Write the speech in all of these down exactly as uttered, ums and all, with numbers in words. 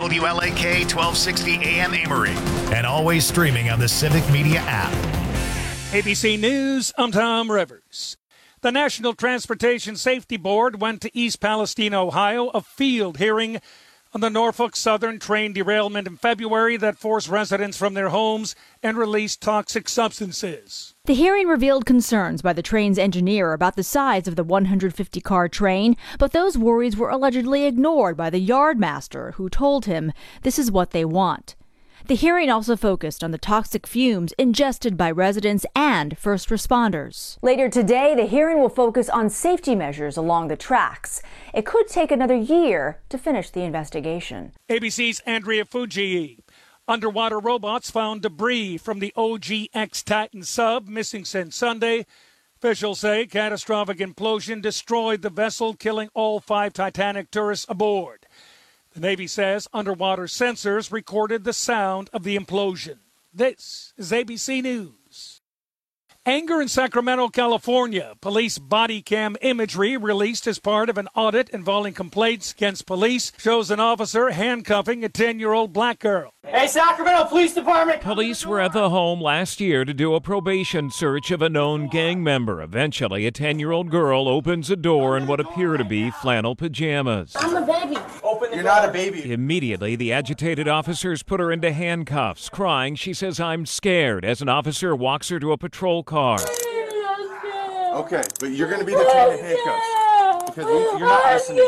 W L A K twelve sixty A M Amory, and always streaming on the Civic Media app. A B C News, I'm Tom Rivers. The National Transportation Safety Board went to East Palestine, Ohio, a field hearing on the Norfolk Southern train derailment in February that forced residents from their homes and released toxic substances. The hearing revealed concerns by the train's engineer about the size of the one hundred fifty car train, but those worries were allegedly ignored by the yardmaster, who told him this is what they want. The hearing also focused on the toxic fumes ingested by residents and first responders. Later today, the hearing will focus on safety measures along the tracks. It could take another year to finish the investigation. A B C's Andrea Fujii. Underwater robots found debris from the O G X Titan sub, missing since Sunday. Officials say catastrophic implosion destroyed the vessel, killing all five Titanic tourists aboard. The Navy says underwater sensors recorded the sound of the implosion. This is A B C News. Anger in Sacramento, California. Police body cam imagery released as part of an audit involving complaints against police shows an officer handcuffing a ten-year-old black girl. Hey, Sacramento Police Department! Police were at the home last year to do a probation search of a known gang member. Eventually, a ten-year-old girl opens a door in what appear to be flannel pajamas. I'm a baby. Open the You're door. Not a baby. Immediately, the agitated officers put her into handcuffs. Crying, she says, "I'm scared," as an officer walks her to a patrol car. Okay, but you're going to be detained in handcuffs because we, you're not listening.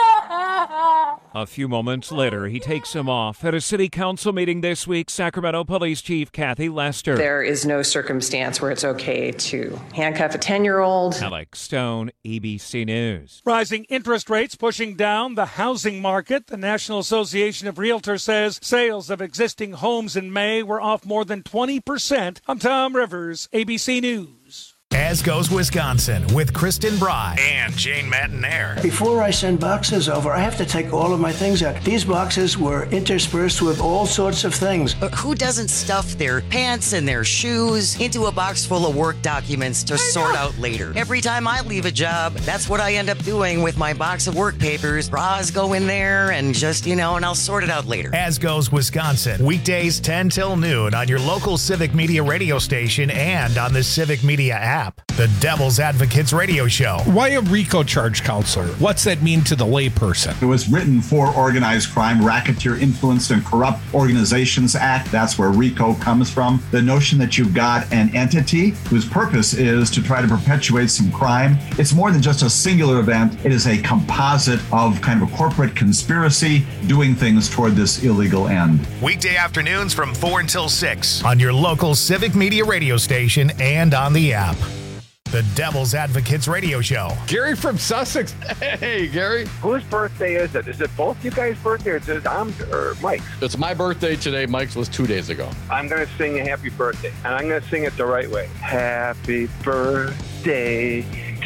A few moments later, he takes him off. At a city council meeting this week, Sacramento Police Chief Kathy Lester. There is no circumstance where it's okay to handcuff a ten-year-old. Alex Stone, A B C News. Rising interest rates pushing down the housing market. The National Association of Realtors says sales of existing homes in May were off more than twenty percent. I'm Tom Rivers, A B C News. As Goes Wisconsin with Kristen Bry and Jane Matanair. Before I send boxes over, I have to take all of my things out. These boxes were interspersed with all sorts of things. But who doesn't stuff their pants and their shoes into a box full of work documents to sort out later? Every time I leave a job, that's what I end up doing with my box of work papers. Bras go in there and just, you know, and I'll sort it out later. As Goes Wisconsin, weekdays ten till noon on your local Civic Media radio station and on the Civic Media app. The Devil's Advocates Radio Show. Why a RICO charge counselor? What's that mean to the layperson? It was written for Organized Crime, Racketeer Influenced and Corrupt Organizations Act. That's where RICO comes from. The notion that you've got an entity whose purpose is to try to perpetuate some crime. It's more than just a singular event. It is a composite of kind of a corporate conspiracy doing things toward this illegal end. Weekday afternoons from four until six on your local Civic Media radio station and on the app. The Devil's Advocates Radio Show. Gary from Sussex. Hey, Gary. Whose birthday is it? Is it both you guys' birthday or is it Tom's or Mike's? It's my birthday today. Mike's was two days ago. I'm going to sing a happy birthday, and I'm going to sing it the right way. Happy birthday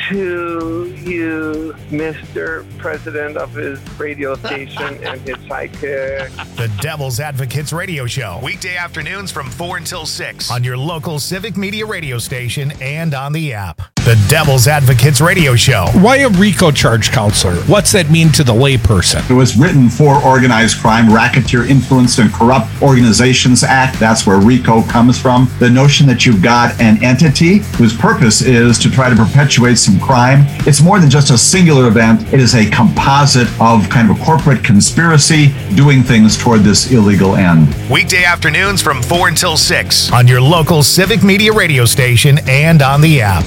to you, Mister President of his radio station and his sidekick. The Devil's Advocates Radio Show. Weekday afternoons from four until six on your local Civic Media radio station and on the app. The Devil's Advocates Radio Show. Why a RICO charge counselor? What's that mean to the layperson? It was written for Organized Crime, Racketeer Influenced and Corrupt Organizations Act. That's where RICO comes from. The notion that you've got an entity whose purpose is to try to perpetuate some crime. It's more than just a singular event. It is a composite of kind of a corporate conspiracy doing things toward this illegal end. Weekday afternoons from four until six on your local Civic Media radio station and on the app.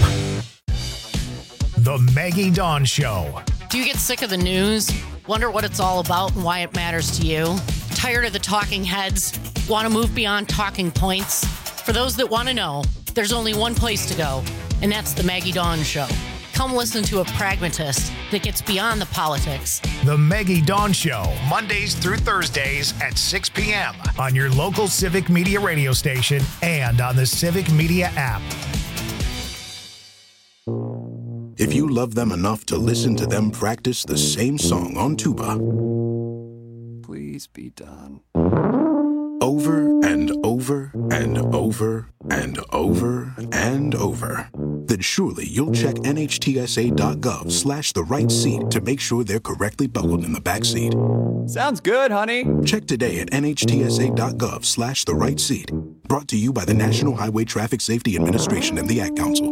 The Maggie Dawn Show. Do you get sick of the news? Wonder what it's all about and why it matters to you? Tired of the talking heads? Want to move beyond talking points? For those that want to know, there's only one place to go, and that's The Maggie Dawn Show. Come listen to a pragmatist that gets beyond the politics. The Maggie Dawn Show, Mondays through Thursdays at six p.m. on your local Civic Media radio station and on the Civic Media app. If you love them enough to listen to them practice the same song on tuba, please be done. Over and over and over and over and over, then surely you'll check N H T S A dot gov slash the right seat to make sure they're correctly buckled in the back seat. Sounds good, honey. Check today at N H T S A dot gov slash the right seat. Brought to you by the National Highway Traffic Safety Administration and the Ad Council.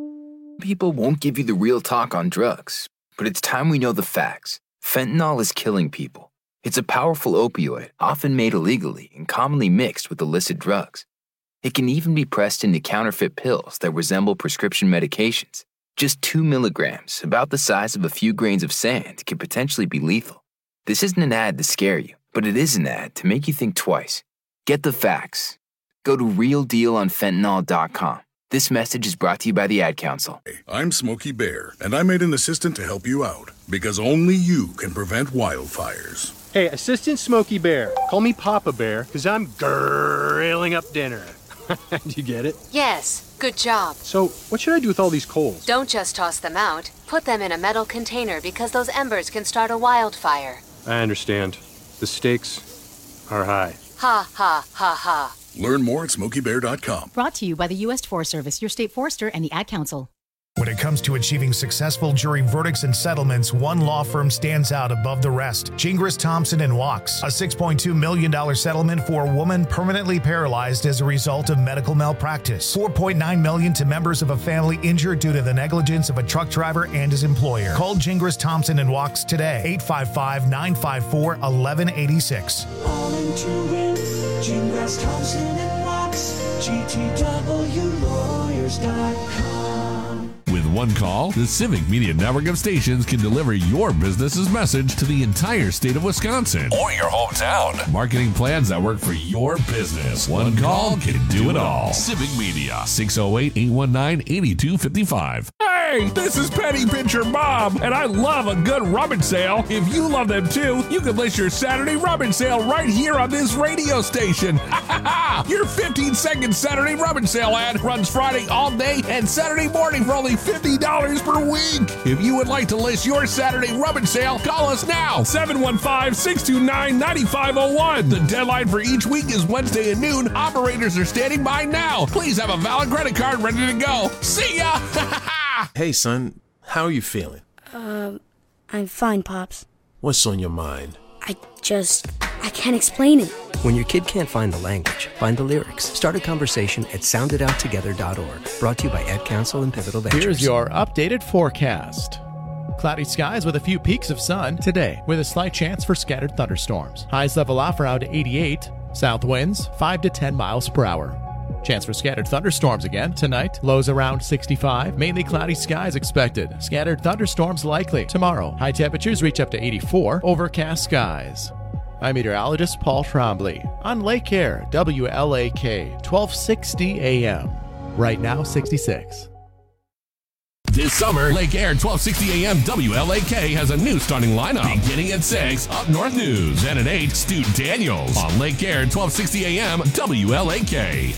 People won't give you the real talk on drugs, but it's time we know the facts. Fentanyl is killing people. It's a powerful opioid, often made illegally and commonly mixed with illicit drugs. It can even be pressed into counterfeit pills that resemble prescription medications. Just two milligrams, about the size of a few grains of sand, can potentially be lethal. This isn't an ad to scare you, but it is an ad to make you think twice. Get the facts. Go to real deal on fentanyl dot com. This message is brought to you by the Ad Council. I'm Smokey Bear, and I made an assistant to help you out, because only you can prevent wildfires. Hey, Assistant Smokey Bear. Call me Papa Bear, because I'm grilling up dinner. Do you get it? Yes, good job. So, what should I do with all these coals? Don't just toss them out. Put them in a metal container because those embers can start a wildfire. I understand. The stakes are high. Ha, ha, ha, ha. Learn more at smokey bear dot com. Brought to you by the U S Forest Service, your state forester, and the Ad Council. When it comes to achieving successful jury verdicts and settlements, one law firm stands out above the rest. Gingras, Thompson and Wachs. A six point two million dollars settlement for a woman permanently paralyzed as a result of medical malpractice. four point nine million dollars to members of a family injured due to the negligence of a truck driver and his employer. Call Gingras, Thompson and Wachs today. eight five five, nine five four, one one eight six. All into it. Gingras, Thompson and Wachs. G T W lawyers dot com. With one call, the Civic Media Network of stations can deliver your business's message to the entire state of Wisconsin or your hometown. Marketing plans that work for your business. One call can do it all. Civic Media, six oh eight, eight one nine, eight two five five. Hey, this is Penny Pincher Bob, and I love a good rummage sale. If you love them too, you can list your Saturday rummage sale right here on this radio station. Your fifteen second Saturday rummage sale ad runs Friday all day and Saturday morning for only fifty dollars per week. If you would like to list your Saturday rummage sale, call us now, seven one five, six two nine, nine five zero one. The deadline for each week is Wednesday at noon. Operators are standing by now. Please have a valid credit card ready to go. See ya! Hey, son, how are you feeling? Um, I'm fine, Pops. What's on your mind? I just, I can't explain it. When your kid can't find the language, find the lyrics. Start a conversation at sound it out together dot org. Brought to you by Ad Council and Pivotal Ventures. Here's your updated forecast. Cloudy skies with a few peaks of sun today, with a slight chance for scattered thunderstorms. Highs level off around eighty-eight. South winds five to ten miles per hour. Chance for scattered thunderstorms again tonight. Lows around sixty-five. Mainly cloudy skies expected. Scattered thunderstorms likely tomorrow. High temperatures reach up to eighty-four. Overcast skies. I'm meteorologist Paul Trombley on Lake Air, W L A K, twelve sixty A M. Right now, sixty-six. This summer, Lake Air twelve sixty A M W L A K has a new starting lineup. Beginning at six, Up North News. And at eight, Stu Daniels. On Lake Air twelve sixty A M W L A K.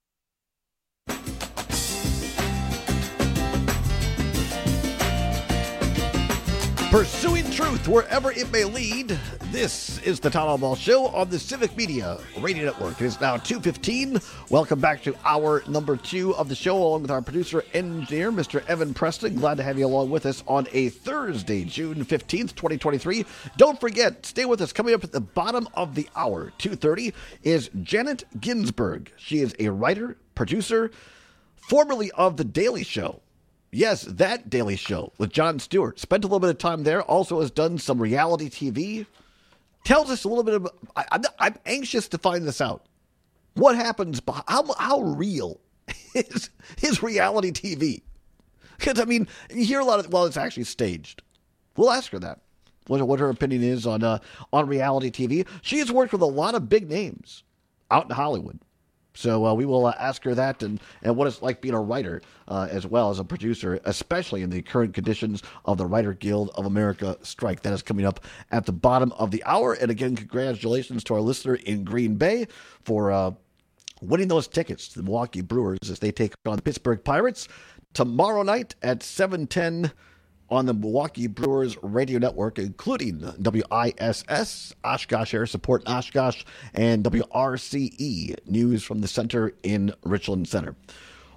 Pursuing truth wherever it may lead. This is the Town Hall Ball Show on the Civic Media Radio Network. It is now two fifteen. Welcome back to hour number two of the show, along with our producer engineer, Mister Evan Preston. Glad to have you along with us on a Thursday, June fifteenth, twenty twenty-three. Don't forget, stay with us. Coming up at the bottom of the hour, two thirty, is Janet Ginsburg. She is a writer, producer, formerly of The Daily Show. Yes, that Daily Show with Jon Stewart. Spent a little bit of time there. Also has done some reality T V. Tells us a little bit of... I, I'm, I'm anxious to find this out. What happens... How, how real is, is reality T V? Because, I mean, you hear a lot of... Well, it's actually staged. We'll ask her that. What, what her opinion is on, uh, on reality T V. She has worked with a lot of big names out in Hollywood. So uh, we will uh, ask her that and, and what it's like being a writer uh, as well as a producer, especially in the current conditions of the Writer Guild of America strike. That is coming up at the bottom of the hour. And again, congratulations to our listener in Green Bay for uh, winning those tickets to the Milwaukee Brewers as they take on the Pittsburgh Pirates tomorrow night at seven ten on the Milwaukee Brewers radio network, including W I S S, Oshkosh Air Support in Oshkosh, and W R C E, News from the Center in Richland Center.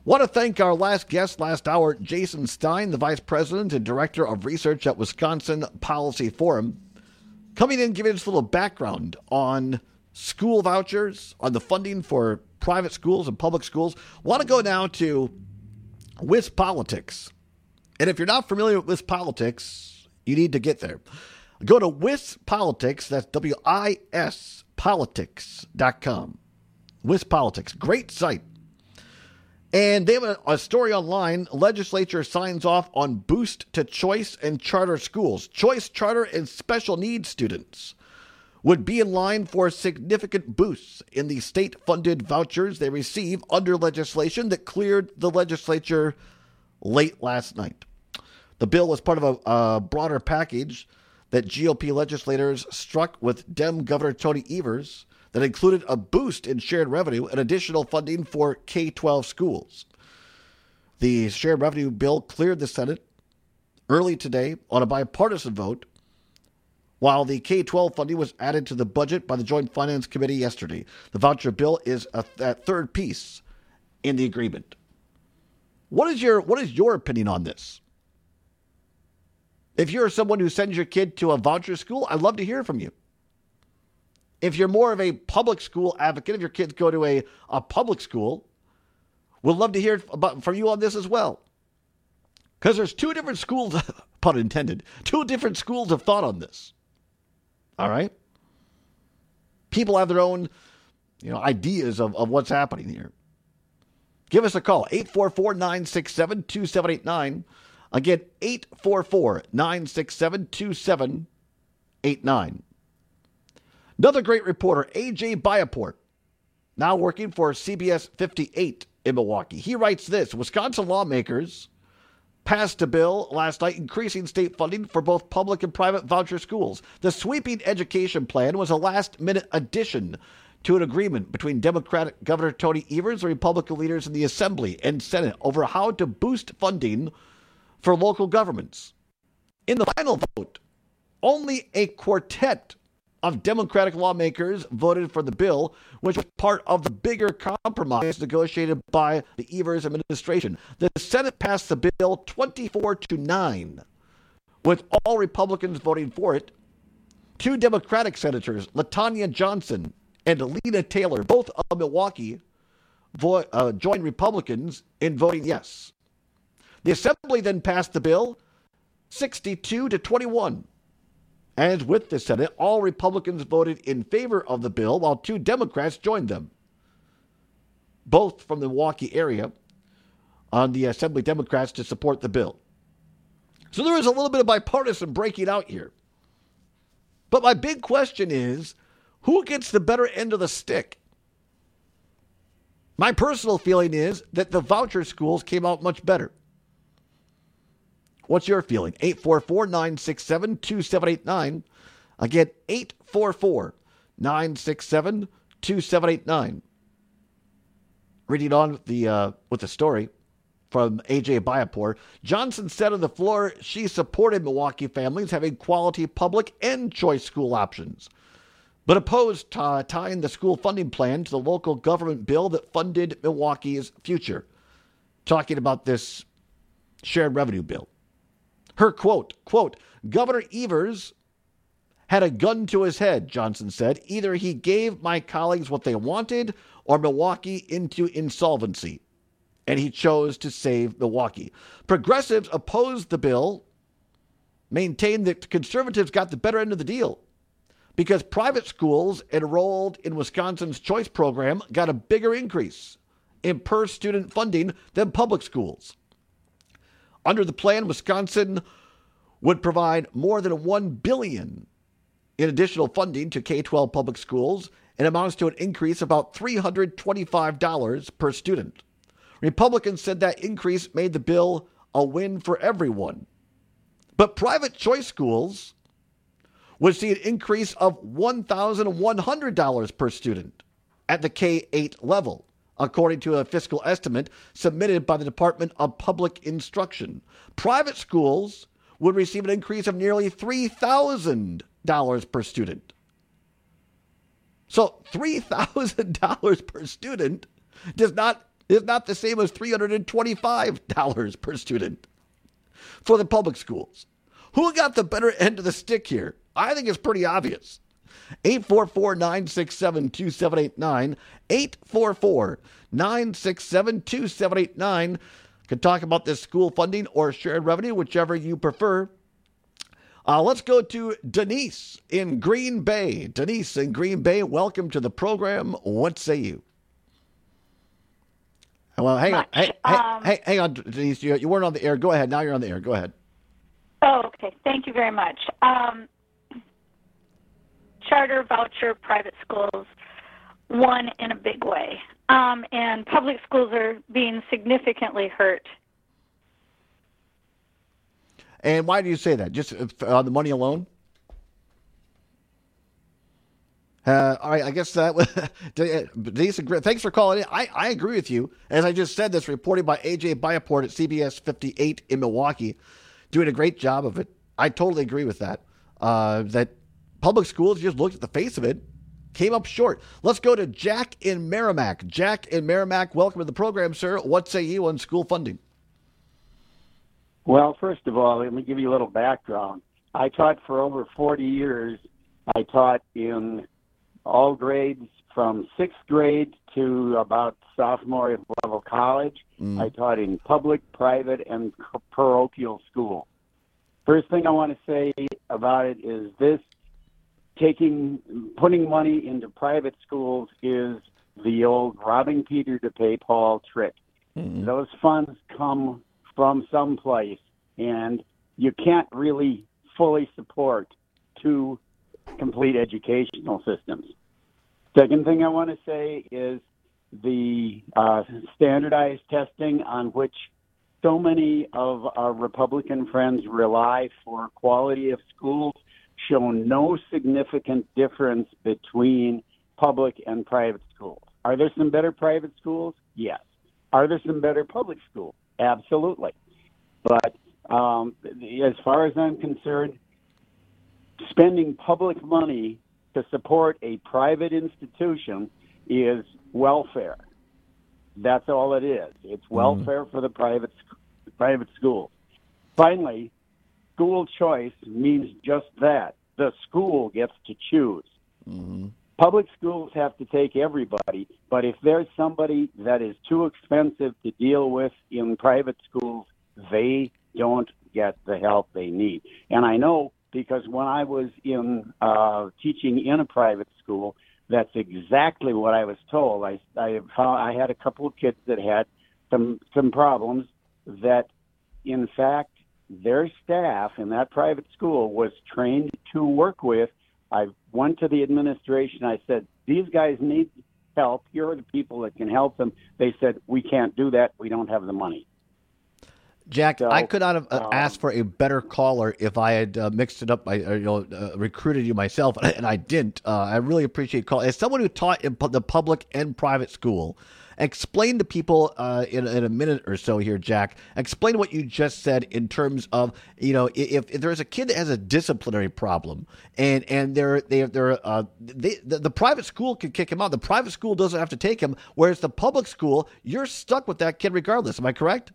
Want to thank our last guest last hour, Jason Stein, the Vice President and Director of Research at Wisconsin Policy Forum, coming in giving us a little background on school vouchers, on the funding for private schools and public schools. Want to go now to WisPolitics. And if you're not familiar with WisPolitics, you need to get there. Go to WisPolitics, that's W I S politics dot com. WisPolitics, great site. And they have a, a story online. Legislature signs off on boost to choice and charter schools. Choice, charter, and special needs students would be in line for significant boosts in the state-funded vouchers they receive under legislation that cleared the legislature late last night. The bill was part of a, a broader package that G O P legislators struck with Dem Governor Tony Evers that included a boost in shared revenue and additional funding for K twelve schools. The shared revenue bill cleared the Senate early today on a bipartisan vote, while the K twelve funding was added to the budget by the Joint Finance Committee yesterday. The voucher bill is a, that third piece in the agreement. What is your what is your opinion on this? If you're someone who sends your kid to a voucher school, I'd love to hear from you. If you're more of a public school advocate, if your kids go to a, a public school, we'd love to hear about, from you on this as well. Because there's two different schools, pun intended, two different schools of thought on this. All right? People have their own, you know, ideas of, of what's happening here. Give us a call, eight four four, nine six seven, two seven eight nine. Again, eight four four, nine six seven, two seven eight nine. Another great reporter, A J Biaport, now working for C B S fifty-eight in Milwaukee. He writes this: Wisconsin lawmakers passed a bill last night increasing state funding for both public and private voucher schools. The sweeping education plan was a last-minute addition to an agreement between Democratic Governor Tony Evers and Republican leaders in the Assembly and Senate over how to boost funding for local governments. In the final vote, only a quartet of Democratic lawmakers voted for the bill, which was part of the bigger compromise negotiated by the Evers administration. The Senate passed the bill twenty-four to nine, with all Republicans voting for it. Two Democratic senators, LaTanya Johnson and Lena Taylor, both of Milwaukee, vo- uh, joined Republicans in voting yes. The Assembly then passed the bill sixty-two to twenty-one. As with the Senate, all Republicans voted in favor of the bill, while two Democrats joined them, both from the Milwaukee area, on the Assembly Democrats to support the bill. So there is a little bit of bipartisan breaking out here. But my big question is, who gets the better end of the stick? My personal feeling is that the voucher schools came out much better. What's your feeling? eight four four, nine six seven, two seven eight nine. Again, eight four four, nine six seven, two seven eight nine. Reading on with the, uh, with the story from A J Biapor. Johnson said on the floor she supported Milwaukee families having quality public and choice school options, but opposed t- tying the school funding plan to the local government bill that funded Milwaukee's future. Talking about this shared revenue bill. Her quote, quote, Governor Evers had a gun to his head, Johnson said. Either he gave my colleagues what they wanted or Milwaukee into insolvency, and he chose to save Milwaukee. Progressives opposed the bill, maintained that conservatives got the better end of the deal because private schools enrolled in Wisconsin's choice program got a bigger increase in per-student funding than public schools. Under the plan, Wisconsin would provide more than one billion dollars in additional funding to K twelve public schools and amounts to an increase of about three hundred twenty-five dollars per student. Republicans said that increase made the bill a win for everyone. But private choice schools would see an increase of one thousand one hundred dollars per student at the K eight level, according to a fiscal estimate submitted by the Department of Public Instruction. Private schools would receive an increase of nearly three thousand dollars per student. So three thousand dollars per student does not is not the same as three hundred twenty-five dollars per student for the public schools. Who got the better end of the stick here? I think it's pretty obvious. eight four four, nine six seven, two seven eight nine. eight four four, nine six seven, two seven eight nine. Can talk about this school funding or shared revenue, whichever you prefer. Uh, let's go to Denise in Green Bay. Denise in Green Bay, welcome to the program. What say you? Well, hang Much. on. Hey, Um, hey, hang on, Denise. You, you weren't on the air. Go ahead. Now you're on the air. Go ahead. Oh, okay. Thank you very much. Um, charter, voucher, private schools, won in a big way. Um, and public schools are being significantly hurt. And why do you say that? Just on the money alone? Uh, all right, I guess that Denise, thanks for calling in. I, I agree with you. As I just said, this reported by A J Byaport at C B S fifty-eight in Milwaukee, doing a great job of it. I totally agree with that. Uh, that public schools, just looked at the face of it, came up short. Let's go to Jack in Merrimack. Jack in Merrimack, welcome to the program, sir. What say you on school funding? Well, first of all, let me give you a little background. I taught for over forty years. I taught in all grades from sixth grade to about sophomore level college. Mm. I taught in public, private, and parochial schools. First thing I want to say about it is this: taking, putting money into private schools is the old robbing Peter to pay Paul trick. Mm. Those funds come from someplace, and you can't really fully support two complete educational systems. Second thing I want to say is the uh, standardized testing on which so many of our Republican friends rely for quality of schools show no significant difference between public and private schools. Are there some better private schools? Yes. Are there some better public schools? Absolutely. But um, as far as I'm concerned, spending public money to support a private institution is welfare. That's all it is. It's welfare mm. for the private private schools. Finally, school choice means just that. The school gets to choose. Mm-hmm. Public schools have to take everybody, but if there's somebody that is too expensive to deal with in private schools, they don't get the help they need. And I know because when I was in uh, teaching in a private school, that's exactly what I was told. I I, found, I had a couple of kids that had some some problems that, in fact, their staff in that private school was trained to work with. I went to the administration. I said, these guys need help. Here are the people that can help them. They said, we can't do that. We don't have the money. Jack, So, I could not have uh, um, asked for a better caller if I had uh, mixed it up, by, uh, you know, uh, recruited you myself, and I didn't. Uh, I really appreciate calling. As someone who taught in pu- the public and private school, explain to people uh, in, in a minute or so here, Jack, explain what you just said in terms of, you know, if, if there's a kid that has a disciplinary problem and, and they're, they, they're, uh, they, the, the private school can kick him out. The private school doesn't have to take him, whereas the public school, you're stuck with that kid regardless. Am I correct?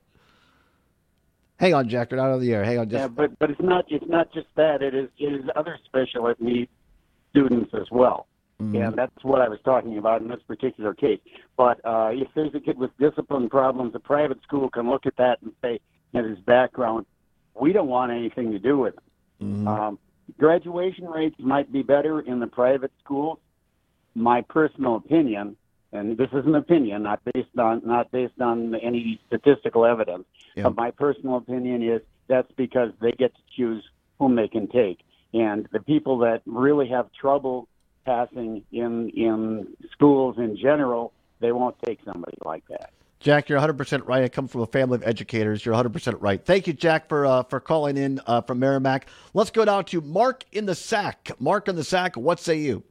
Hang on, Jack. You're not on the air. Hang on. Just... Yeah, but but it's not it's not just that. It is it is other special ed needs students as well, mm-hmm. and that's what I was talking about in this particular case. But uh, if there's a kid with discipline problems, a private school can look at that and say, at his background, we don't want anything to do with him. Mm-hmm. Um, graduation rates might be better in the private schools. My personal opinion, and this is an opinion, not based on not based on any statistical evidence. Yeah. But my personal opinion is that's because they get to choose whom they can take, and the people that really have trouble passing in in schools in general, they won't take somebody like that. Jack, you're one hundred percent right. I come from a family of educators. You're one hundred percent right. Thank you, Jack, for uh, for calling in uh, from Merrimack. Let's go down to Mark in the Sack. Mark in the Sack, what say you?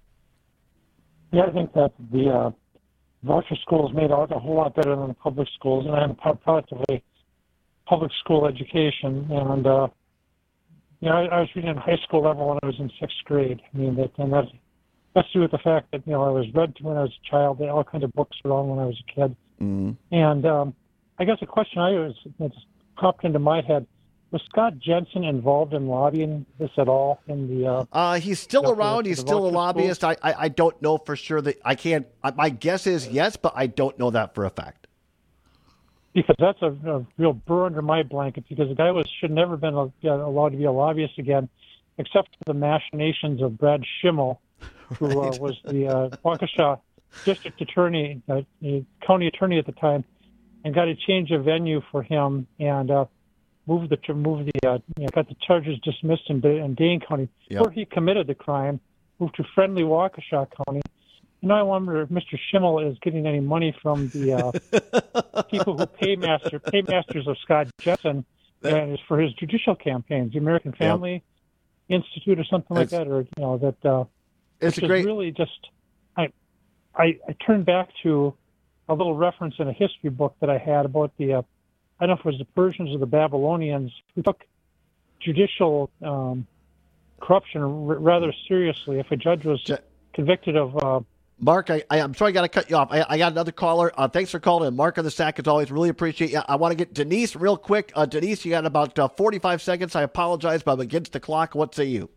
Yeah, I think that the uh, voucher schools made out a whole lot better than the public schools, and I'm a product of a public school education. And, uh, you know, I, I was reading in high school level when I was in sixth grade. I mean, that, and that's, that's due to the fact that, you know, I was read to when I was a child. They had all kinds of books around when I was a kid. Mm. And um, I guess a question I was that's popped into my head: was Scott Jensen involved in lobbying this at all? In the uh, uh, he's still around. He's still a lobbyist. I, I I don't know for sure that I can't. My guess is yes, but I don't know that for a fact. Because that's a, a real burr under my blanket. Because the guy was should never been allowed to be a lobbyist again, except for the machinations of Brad Schimmel, who right. uh, was the uh, Waukesha district attorney, uh, county attorney at the time, and got a change of venue for him and uh, moved the move the uh, you know, got the charges dismissed in, in Dane County, yep. where he committed the crime. Moved to friendly Waukesha County. You know, I wonder if Mister Schimmel is getting any money from the uh, people who pay master paymasters of Scott Jensen and for his judicial campaigns, the American Family yep. Institute or something like it's, that, or you know that. Uh, it's which a great. Is really just. I, I I turned back to a little reference in a history book that I had about the. Uh, I don't know if it was the Persians or the Babylonians who took judicial um, corruption r- rather seriously. If a judge was Je- convicted of. Uh, Mark, I, I, I'm sorry I got to cut you off. I, I got another caller. Uh, thanks for calling in. Mark on the Sack, as always. Really appreciate you. I want to get Denise real quick. Uh, Denise, you got about uh, forty-five seconds. I apologize, but I'm against the clock. What say you?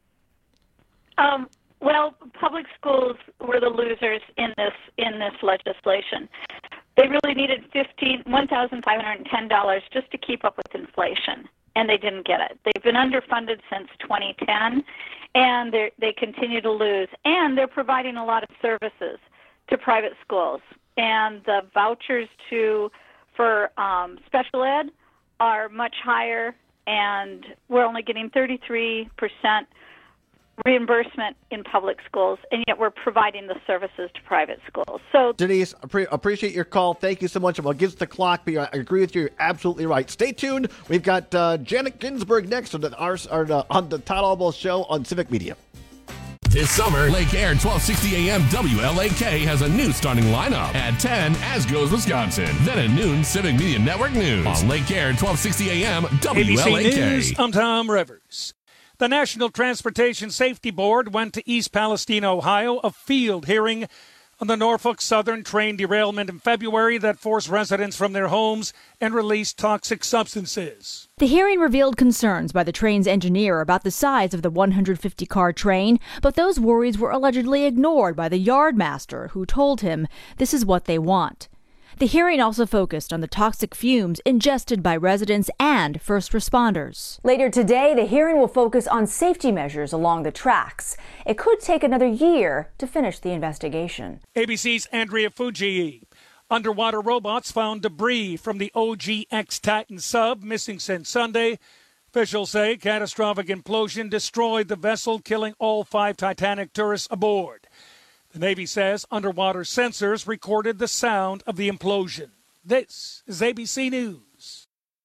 Um, well, public schools were the losers in this in this legislation. They really needed fifteen one thousand five hundred ten dollars just to keep up with inflation, and they didn't get it. They've been underfunded since twenty ten, and they they continue to lose. And they're providing a lot of services to private schools, and the vouchers to for um, special ed are much higher, and we're only getting thirty-three percent reimbursement in public schools, and yet we're providing the services to private schools. So, Denise, appre- appreciate your call. Thank you so much. I'm against the clock, but I agree with you. You're absolutely right. Stay tuned. We've got uh, Janet Ginsburg next on the, our, our, uh, on the Todd Albaugh Show on Civic Media. This summer, Lake Air twelve sixty A M W L A K has a new starting lineup. At ten, As Goes Wisconsin. Then at noon, Civic Media Network News. On Lake Air twelve sixty A M W L A K. A B C News, I'm Tom Rivers. The National Transportation Safety Board went to East Palestine, Ohio, a field hearing on the Norfolk Southern train derailment in February that forced residents from their homes and released toxic substances. The hearing revealed concerns by the train's engineer about the size of the one hundred fifty car train, but those worries were allegedly ignored by the yardmaster, who told him this is what they want. The hearing also focused on the toxic fumes ingested by residents and first responders. Later today, the hearing will focus on safety measures along the tracks. It could take another year to finish the investigation. A B C's Andrea Fujii. Underwater robots found debris from the O G X Titan sub missing since Sunday. Officials say catastrophic implosion destroyed the vessel, killing all five Titanic tourists aboard. The Navy says underwater sensors recorded the sound of the implosion. This is A B C News.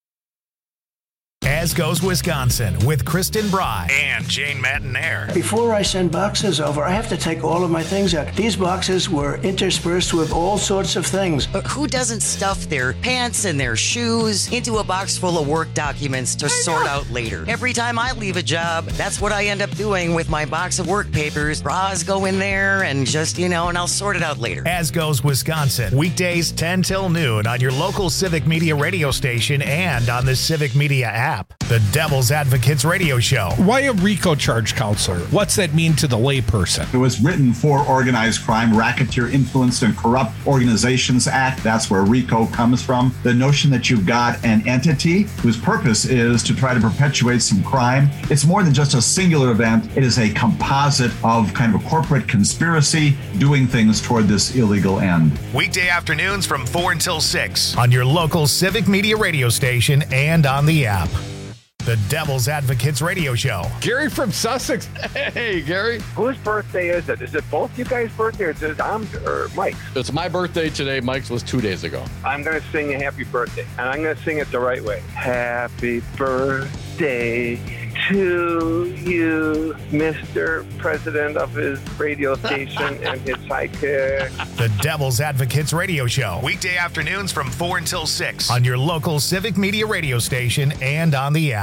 As Goes Wisconsin with Kristen Bry and Jane Matinaire. Before I send boxes over, I have to take all of my things out. These boxes were interspersed with all sorts of things. But who doesn't stuff their pants and their shoes into a box full of work documents to sort out later? Every time I leave a job, that's what I end up doing with my box of work papers. Bras go in there and just, you know, and I'll sort it out later. As Goes Wisconsin, weekdays ten till noon on your local Civic Media radio station and on the Civic Media app. The Devil's Advocates Radio Show. Why a RICO charge counselor? What's that mean to the layperson? It was written for Organized Crime, Racketeer Influenced and Corrupt Organizations Act. That's where RICO comes from. The notion that you've got an entity whose purpose is to try to perpetuate some crime. It's more than just a singular event. It is a composite of kind of a corporate conspiracy doing things toward this illegal end. Weekday afternoons from four until six on your local Civic Media radio station and on the app. The Devil's Advocates Radio Show. Gary from Sussex. Hey, Gary. Whose birthday is it? Is it both you guys' birthday or is it Tom's or Mike's? It's my birthday today. Mike's was two days ago. I'm going to sing a happy birthday, and I'm going to sing it the right way. Happy birthday to you, Mister President of his radio station and his sidekick. The Devil's Advocates Radio Show. Weekday afternoons from four until six on your local Civic Media radio station and on the app.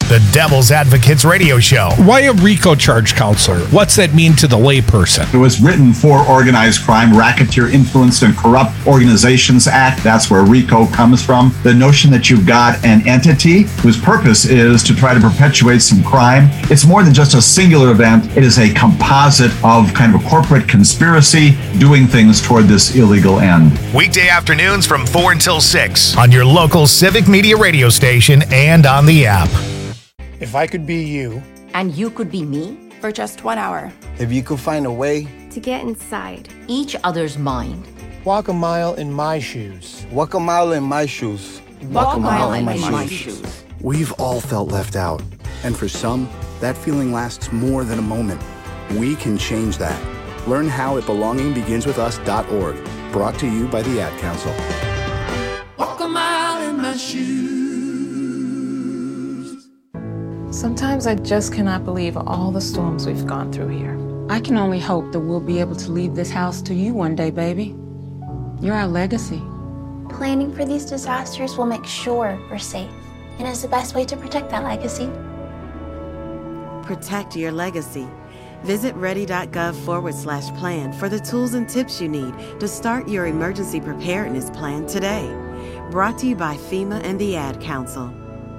the Devil's Advocates radio show. Why a RICO charge counselor? What's that mean to the layperson? It was written for Organized Crime, Racketeer Influenced and Corrupt Organizations Act. That's where RICO comes from. The notion that you've got an entity whose purpose is to try to perpetuate some crime. It's more than just a singular event. It is a composite of kind of a corporate conspiracy doing things toward this illegal end. Weekday afternoons from four until six on your local Civic Media radio station and on the app. If I could be you. And you could be me? For just one hour. If you could find a way. To get inside. Each other's mind. Walk a mile in my shoes. Walk a mile in my shoes. Walk, Walk a mile, mile in, my, in my shoes. shoes. We've all felt left out. And for some, that feeling lasts more than a moment. We can change that. Learn how at belonging begins with us dot org. Brought to you by the Ad Council. Walk a mile in my shoes. Sometimes I just cannot believe all the storms we've gone through here. I can only hope that we'll be able to leave this house to you one day, baby. You're our legacy. Planning for these disasters will make sure we're safe, and is the best way to protect that legacy. Protect your legacy. Visit ready.gov forward slash plan for the tools and tips you need to start your emergency preparedness plan today. Brought to you by FEMA and the Ad Council.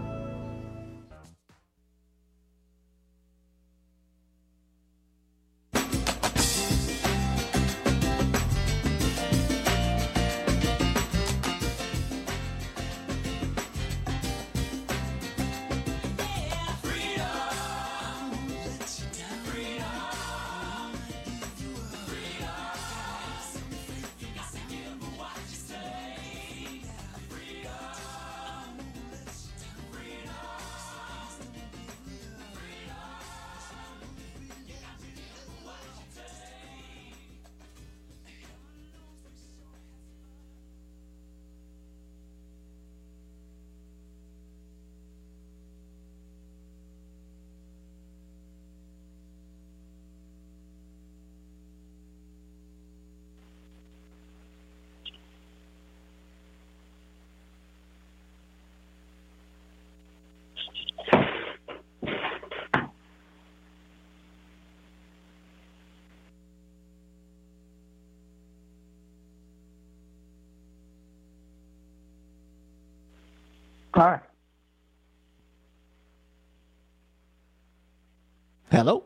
All right. Hello.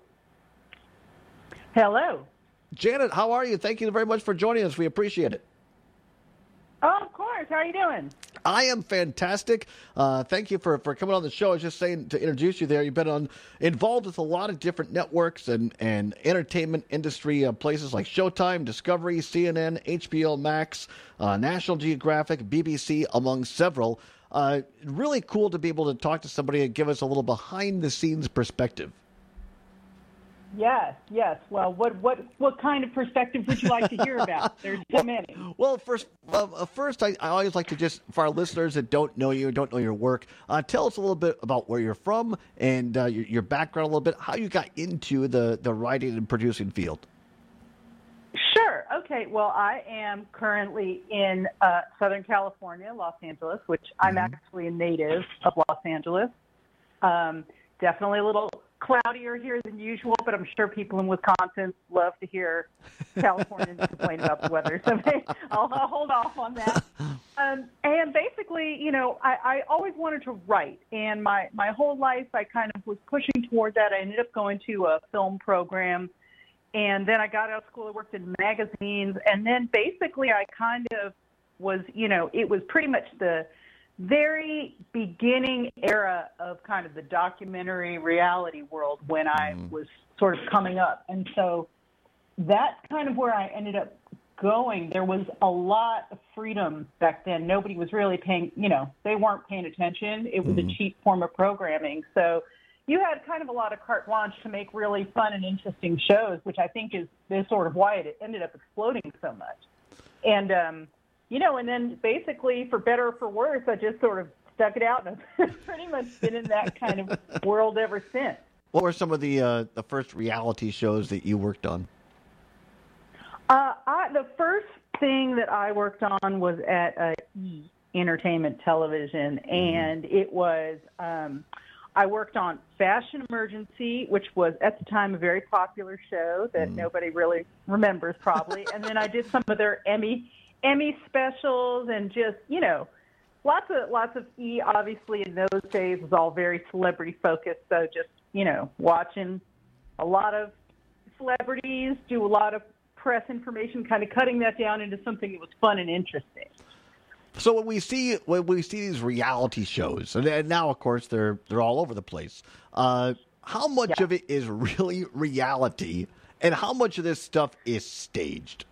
Hello. Janet, how are you? Thank you very much for joining us. We appreciate it. Oh, of course. How are you doing? I am fantastic. Uh, thank you for, for coming on the show. I was just saying to introduce you there. You've been on involved with a lot of different networks and, and entertainment industry uh, places like Showtime, Discovery, C N N, H B O Max, uh, National Geographic, B B C, among several. Uh, really cool to be able to talk to somebody and give us a little behind-the-scenes perspective. Yes, yes. Well, what what what kind of perspective would you like to hear about? There's so many. Well, first, uh, first, I, I always like to just, for our listeners that don't know you, don't know your work, uh, tell us a little bit about where you're from and uh, your, your background a little bit, how you got into the, the writing and producing field. Sure. Okay. Well, I am currently in uh, Southern California, Los Angeles, which mm-hmm. I'm actually a native of Los Angeles. Um, definitely a little cloudier here than usual, but I'm sure people in Wisconsin love to hear Californians complain about the weather. So I'll, I'll hold off on that. Um, and basically, you know, I, I always wanted to write. And my, my whole life, I kind of was pushing toward that. I ended up going to a film program. And then I got out of school, I worked in magazines, and then basically I kind of was, you know, it was pretty much the very beginning era of kind of the documentary reality world when I was sort of coming up. And so that's kind of where I ended up going. There was a lot of freedom back then. Nobody was really paying, you know, they weren't paying attention. It was mm-hmm. a cheap form of programming. So you had kind of a lot of carte blanche to make really fun and interesting shows, which I think is, is sort of why it ended up exploding so much. And, um, you know, and then basically, for better or for worse, I just sort of stuck it out, and I've pretty much been in that kind of world ever since. What were some of the uh, the first reality shows that you worked on? Uh, I, the first thing that I worked on was at uh, E! Entertainment Television, and it was um, I worked on Fashion Emergency, which was at the time a very popular show that Mm. nobody really remembers probably. And then I did some of their Emmy Emmy specials and just, you know, lots of lots of E. Obviously, in those days was all very celebrity focused. So just, you know, watching a lot of celebrities do a lot of press information, kind of cutting that down into something that was fun and interesting. So when we see when we see these reality shows, and, and now of course they're they're all over the place. Uh, how much Yeah. of it is really reality, and how much of this stuff is staged?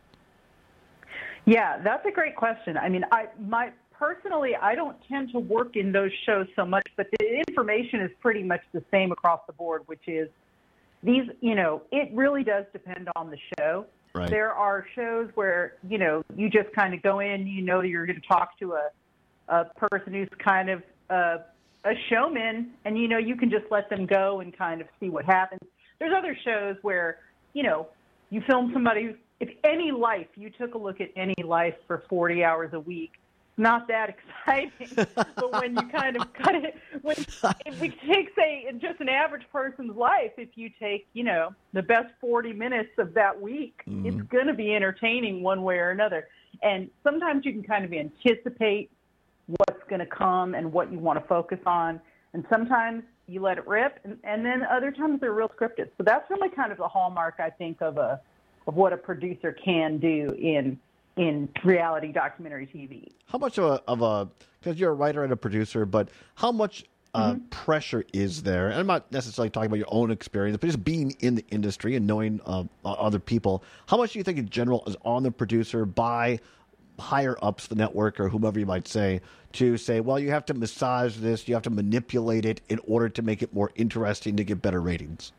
Yeah, that's a great question. I mean, I my personally, I don't tend to work in those shows so much, but the information is pretty much the same across the board, which is these, you know, it really does depend on the show. Right. There are shows where, you know, you just kind of go in, you know that you're going to talk to a, a person who's kind of uh, a showman, and, you know, you can just let them go and kind of see what happens. There's other shows where, you know, you film somebody. If any life, you took a look at any life for forty hours a week, not that exciting. But when you kind of cut it, when if we take, say, in just an average person's life, if you take, you know, the best forty minutes of that week, Mhm. it's going to be entertaining one way or another. And sometimes you can kind of anticipate what's going to come and what you want to focus on. And sometimes you let it rip, and, and then other times they're real scripted. So that's really kind of the hallmark, I think, of a of what a producer can do in in reality documentary T V. How much of a, of a because you're a writer and a producer, but how much uh, Mm-hmm. pressure is there? And I'm not necessarily talking about your own experience, but just being in the industry and knowing uh, other people. How much do you think in general is on the producer by higher ups, the network or whomever you might say, to say, well, you have to massage this, you have to manipulate it in order to make it more interesting to get better ratings?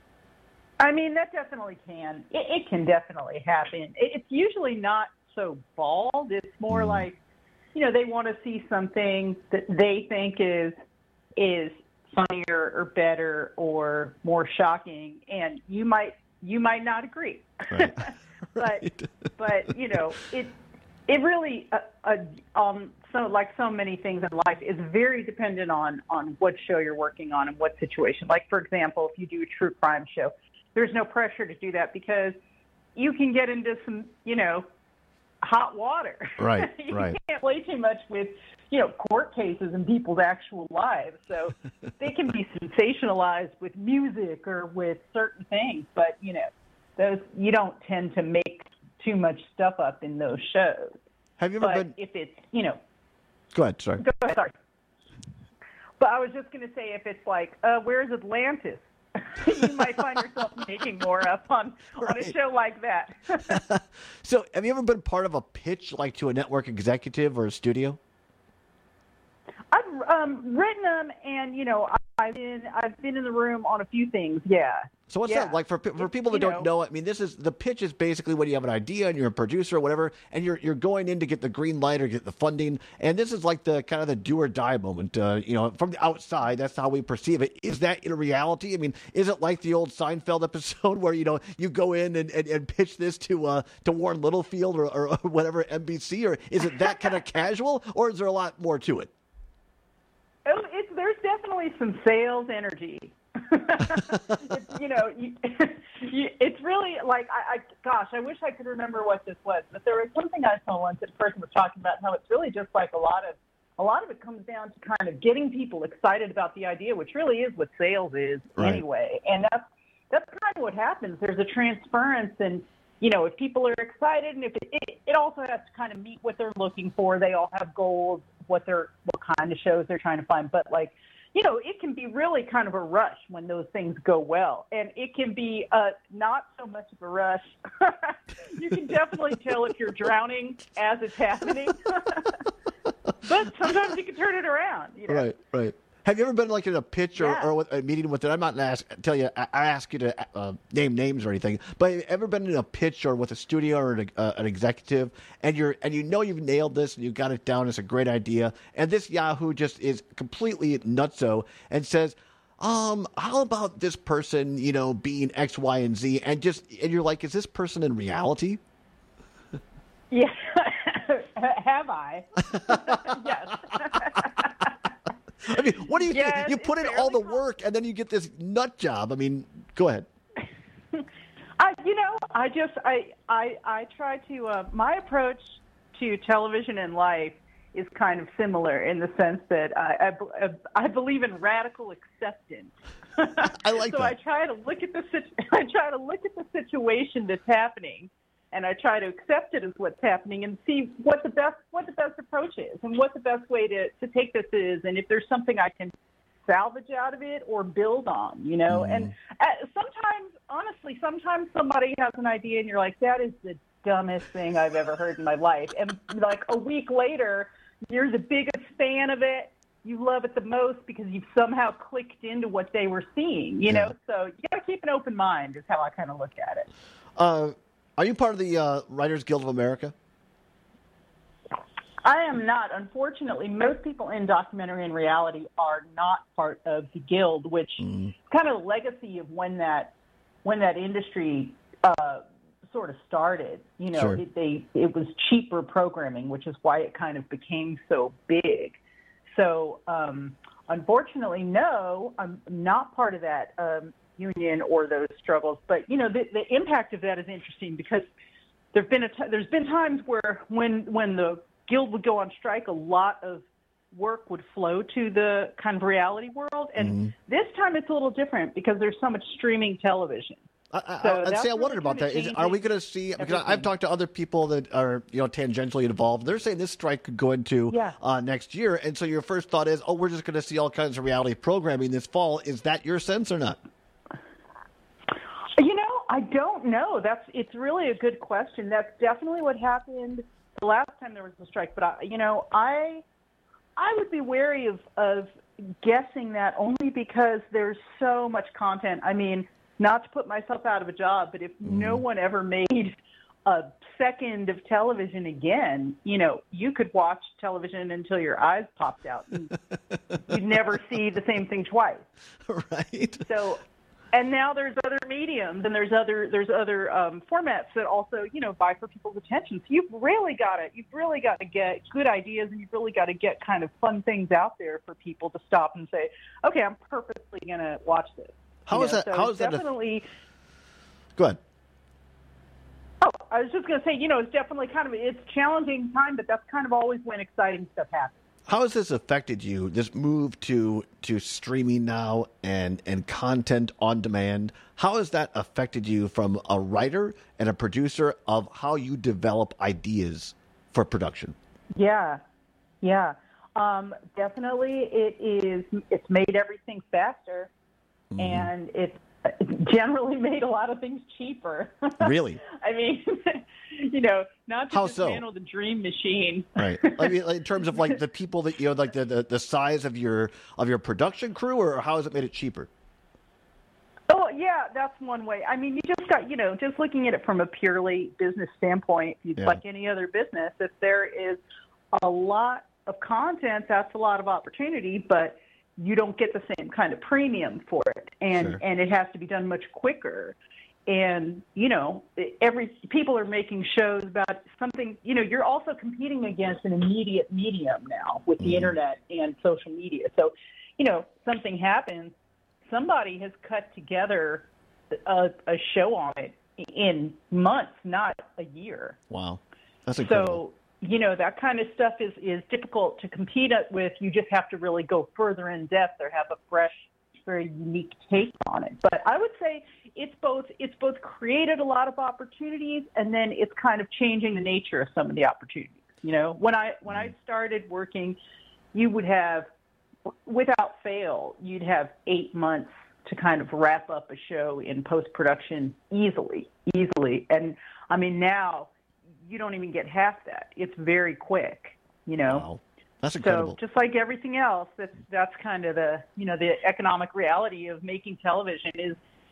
I mean, that definitely can. It, it can definitely happen. It, it's usually not so bald. It's more Mm. like, you know, they want to see something that they think is is funnier or better or more shocking, and you might you might not agree. Right. but but you know, it it really uh, uh, um so like so many things in life is very dependent on on what show you're working on and what situation. Like, for example, if you do a true crime show, there's no pressure to do that because you can get into some, you know, hot water. Right, you right. can't play too much with, you know, court cases and people's actual lives. So they can be sensationalized with music or with certain things, but, you know, those you don't tend to make too much stuff up in those shows. Have you ever but been? if it's, you know, Go ahead, sorry. go ahead, sorry. But I was just going to say, if it's like, uh, where's Atlantis? You might find yourself making more up on, on a Right. show like that. So, have you ever been part of a pitch, like to a network executive or a studio? I've um, written them, and you know, I've been I've been in the room on a few things. Yeah. So what's Yeah. that like for for It's, people that you don't know? I mean, this is the pitch is basically when you have an idea and you're a producer or whatever, and you're you're going in to get the green light or get the funding, and this is like the kind of the do or die moment. Uh, you know, from the outside, that's how we perceive it. Is that in reality? I mean, is it like the old Seinfeld episode where you know you go in and, and, and pitch this to uh, to Warren Littlefield or, or whatever N B C, or is it that kind of casual, or is there a lot more to it? Oh, it's there's definitely some sales energy. it's, you know, you, you, it's really like I, I. Gosh, I wish I could remember what this was, but there was something I saw once. That person was talking about how it's really just like a lot of a lot of it comes down to kind of getting people excited about the idea, which really is what sales is Right. anyway. And that's that's kind of what happens. There's a transference, and you know, if people are excited, and if it, it, it also has to kind of meet what they're looking for. They all have goals, what they're what kind of shows they're trying to find, but like. You know, it can be really kind of a rush when those things go well. And it can be uh, not so much of a rush. You can definitely tell if you're drowning as it's happening. But sometimes you can turn it around. You know? Right, right. Have you ever been like in a pitch or, Yeah. or with a meeting with it? I'm not going to ask, tell you, I I ask you to uh, name names or anything, but have you ever been in a pitch or with a studio or an, uh, an executive, and you're and you know you've nailed this and you got it down, it's a great idea, and this Yahoo just is completely nutso and says, um, how about this person, you know, being X, Y, and Z, and just and you're like, is this person in reality? Yeah. Have I? Yes. I mean, what do you Yes, think? You put in it's all the work, and then you get this nut job. I mean, go ahead. I, you know, I just, I, I, I try to. Uh, my approach to television and life is kind of similar in the sense that I, I, I believe in radical acceptance. I like so that. I try to look at the situ- I try to look at the situation that's happening, and I try to accept it as what's happening, and see what the best what the best approach is, and what the best way to, to take this is, and if there's something I can salvage out of it or build on, you know. Mm. And uh, sometimes, honestly, sometimes somebody has an idea, and you're like, that is the dumbest thing I've ever heard in my life, and like a week later, you're the biggest fan of it. You love it the most because you've somehow clicked into what they were seeing, you know? So you got to keep an open mind is how I kind of look at it. Uh, are you part of the uh, Writers Guild of America? I am not. Unfortunately, most people in documentary and reality are not part of the Guild, which Mm. is kind of the legacy of when that when that industry uh, sort of started. You know, Sure. it, they it was cheaper programming, which is why it kind of became so big. So, um, unfortunately, no, I'm not part of that um, union or those struggles. But, you know, the, the impact of that is interesting because there've been a t- there's been times where when when the Guild would go on strike, a lot of work would flow to the kind of reality world. And Mm-hmm. this time it's a little different because there's so much streaming television. I, I, So I'd that's say I really wondered about kinda that. Is, are we changing going to see? Because everything. I've talked to other people that are, you know, tangentially involved. They're saying this strike could go into Yeah. uh, next year, and so your first thought is, oh, we're just going to see all kinds of reality programming this fall. Is that your sense or not? You know, I don't know. That's it's really a good question. That's definitely what happened the last time there was a strike. But I, you know, I I would be wary of of guessing that only because there's so much content. I mean, not to put myself out of a job, but if no one ever made a second of television again, you know, you could watch television until your eyes popped out. You'd never see the same thing twice. Right. So, and now there's other mediums and there's other there's other um, formats that also, you know, vie for people's attention. So you've really got to you've really got to get good ideas, and you've really got to get kind of fun things out there for people to stop and say, okay, I'm purposely going to watch this. How You is know, that? So How it's is that? A, definitely. go ahead. Oh, I was just going to say, you know, it's definitely kind of it's a challenging time, but that's kind of always when exciting stuff happens. How has this affected you? This move to to streaming now and and content on demand. How has that affected you from a writer and a producer of how you develop ideas for production? Yeah, yeah, um, definitely. It is. It's made everything faster, Mm-hmm. and it's generally made a lot of things cheaper. Really? I mean, you know, not to How so? dismantle the dream machine. Right. I mean, like, in terms of like the people that you know, like the, the the size of your of your production crew, or how has it made it cheaper? Oh, yeah, that's one way. I mean, you just got, you know, just looking at it from a purely business standpoint, Yeah. like any other business, if there is a lot of content, that's a lot of opportunity, but you don't get the same kind of premium for it. And, Sure. and it has to be done much quicker. And, you know, every people are making shows about something, you know, you're also competing against an immediate medium now with the internet and social media. So, you know, something happens, somebody has cut together a, a show on it in months, not a year. Wow, that's incredible. So, you know, that kind of stuff is, is difficult to compete with. You just have to really go further in depth or have a fresh, very unique take on it. But I would say it's both it's both created a lot of opportunities, and then it's kind of changing the nature of some of the opportunities. You know, when I when I started working, you would have, without fail, you'd have eight months to kind of wrap up a show in post-production easily, easily. And I mean, now you don't even get half that. It's very quick, you know. Wow. That's incredible. So just like everything else, that's that's kind of the, you know, the economic reality of making television is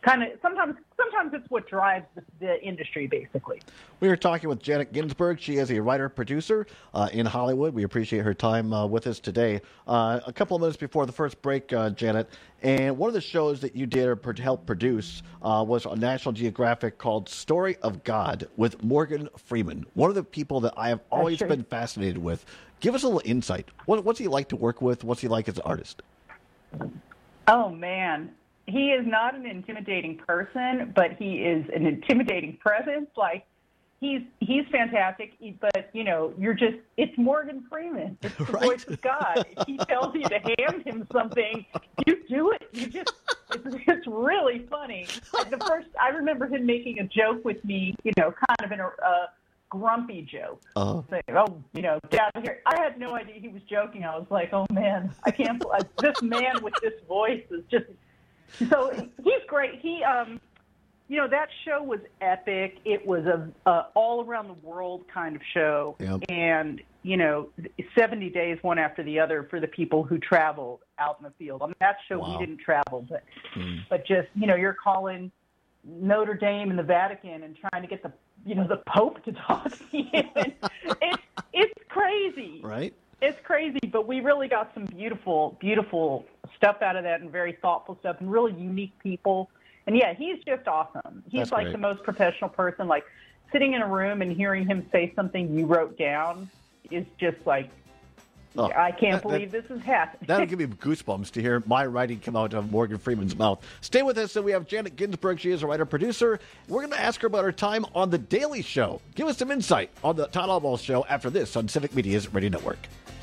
kind of sometimes sometimes it's what drives the, the industry, basically. We are talking with Janet Ginsburg. She is a writer-producer uh, in Hollywood. We appreciate her time uh, with us today. Uh, a couple of minutes before the first break, uh, Janet, and one of the shows that you did or pro- help produce uh, was on National Geographic called Story of God with Morgan Freeman, one of the people that I have always been fascinated with. Give us a little insight. What, what's he like to work with? What's he like as an artist? Oh, man. He is not an intimidating person, but he is an intimidating presence. Like, he's he's fantastic, he, but, you know, you're just, it's Morgan Freeman. It's the right? voice of God. If he tells you to hand him something, you do it. You just, it's, it's really funny. Like the first, I remember him making a joke with me, you know, kind of in a uh, grumpy joke. Uh-huh. Saying, oh, you know, get out of here. I had no idea he was joking. I was like, oh, man, I can't, this man with this voice is just, so he's great. He, um, you know, that show was epic. It was a, a all around the world kind of show, yep. and you know, seventy days one after the other for the people who traveled out in the field. On that show, wow. we didn't travel, but mm. but just you know, you're calling Notre Dame and the Vatican and trying to get the you know the Pope to talk to you. it's it's crazy, right? It's crazy, but we really got some beautiful, beautiful stuff out of that and very thoughtful stuff and really unique people. And, yeah, he's just awesome. He's That's like great. the most professional person. Like, sitting in a room and hearing him say something you wrote down is just like, oh, I can't that, believe that, this is happening. That'll give me goosebumps to hear my writing come out of Morgan Freeman's mouth. Stay with us. So we have Janet Ginsburg. She is a writer-producer. We're going to ask her about her time on The Daily Show. Give us some insight on the Todd Albaugh Show after this on Civic Media's Radio Network.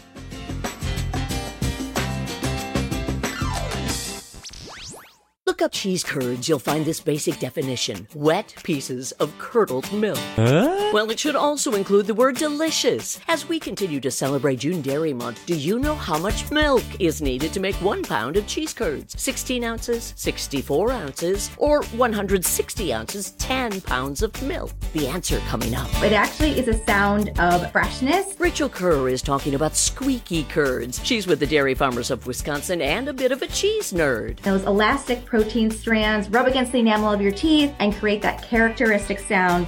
Look up cheese curds, you'll find this basic definition. Wet pieces of curdled milk. Huh? Well, it should also include the word delicious. As we continue to celebrate June Dairy Month, do you know how much milk is needed to make one pound of cheese curds? sixteen ounces, sixty-four ounces, or one hundred sixty ounces, ten pounds of milk? The answer coming up. It actually is a sound of freshness. Rachel Kerr is talking about squeaky curds. She's with the Dairy Farmers of Wisconsin and a bit of a cheese nerd. Those elastic protein strands rub against the enamel of your teeth and create that characteristic sound.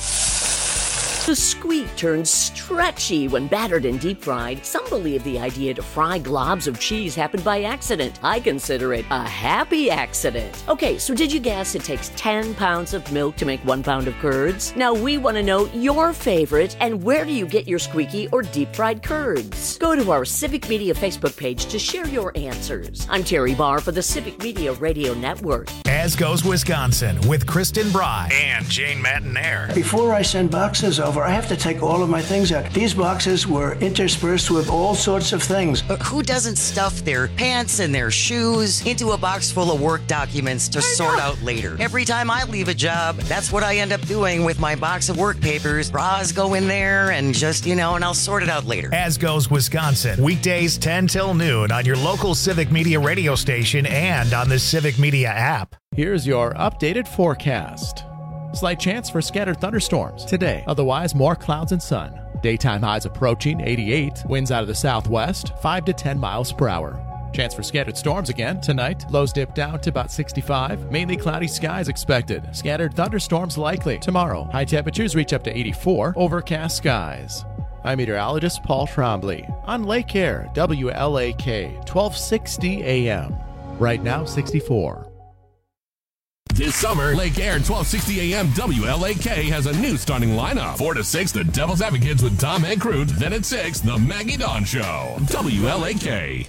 The squeak turns stretchy when battered and deep fried. Some believe the idea to fry globs of cheese happened by accident. I consider it a happy accident. Okay, so did you guess it takes ten pounds of milk to make one pound of curds? Now we want to know your favorite and where do you get your squeaky or deep fried curds? Go to our Civic Media Facebook page to share your answers. I'm Terry Barr for the Civic Media Radio Network. As Goes Wisconsin with Kristen Bry and Jane Matanair. Before I send boxes over, I have to take all of my things out. These boxes were interspersed with all sorts of things. But who doesn't stuff their pants and their shoes into a box full of work documents to sort out later? Every time I leave a job, that's what I end up doing with my box of work papers. Bras go in there and just, you know, and I'll sort it out later. As Goes Wisconsin, weekdays ten till noon on your local Civic Media radio station and on the Civic Media app. Here's your updated forecast. Slight chance for scattered thunderstorms today. Otherwise, more clouds and sun. Daytime highs approaching eighty-eight. Winds out of the southwest, five to ten miles per hour. Chance for scattered storms again tonight. Lows dip down to about sixty-five. Mainly cloudy skies expected. Scattered thunderstorms likely. Tomorrow, high temperatures reach up to eighty-four. Overcast skies. I'm meteorologist Paul Trombley on Lake Air, W L A K, twelve sixty A M. Right now, sixty-four. This summer, Lake Air twelve sixty A M W L A K has a new starting lineup. four to six, the Devil's Advocates with Tom and Crute. Then at six, the Maggie Dawn Show. W L A K.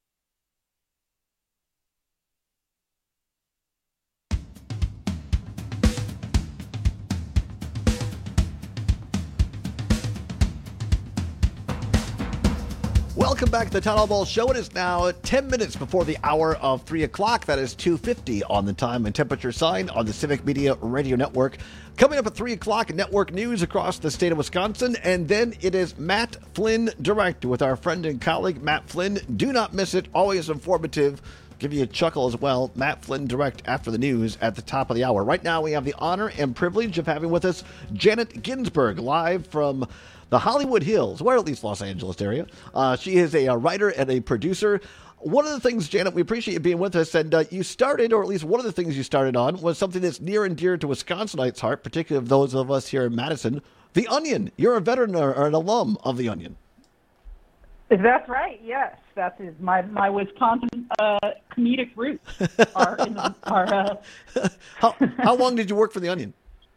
Welcome back to the Todd Albaugh Show. It is now ten minutes before the hour of three o'clock. That is two fifty on the time and temperature sign on the Civic Media Radio Network. Coming up at three o'clock, network news across the state of Wisconsin. And then it is Matt Flynn Direct with our friend and colleague, Matt Flynn. Do not miss it. Always informative. Give you a chuckle as well. Matt Flynn Direct after the news at the top of the hour. Right now, we have the honor and privilege of having with us Janet Ginsburg live from the Hollywood Hills, or at least Los Angeles area. Uh, she is a, a writer and a producer. One of the things, Janet, we appreciate you being with us, and uh, you started, or at least one of the things you started on, was something that's near and dear to Wisconsinites' heart, particularly of those of us here in Madison, The Onion. You're a veteran or, or an alum of The Onion. That's right. Yes, that is my my Wisconsin uh, comedic roots. Are, in the, are uh... how how long did you work for The Onion?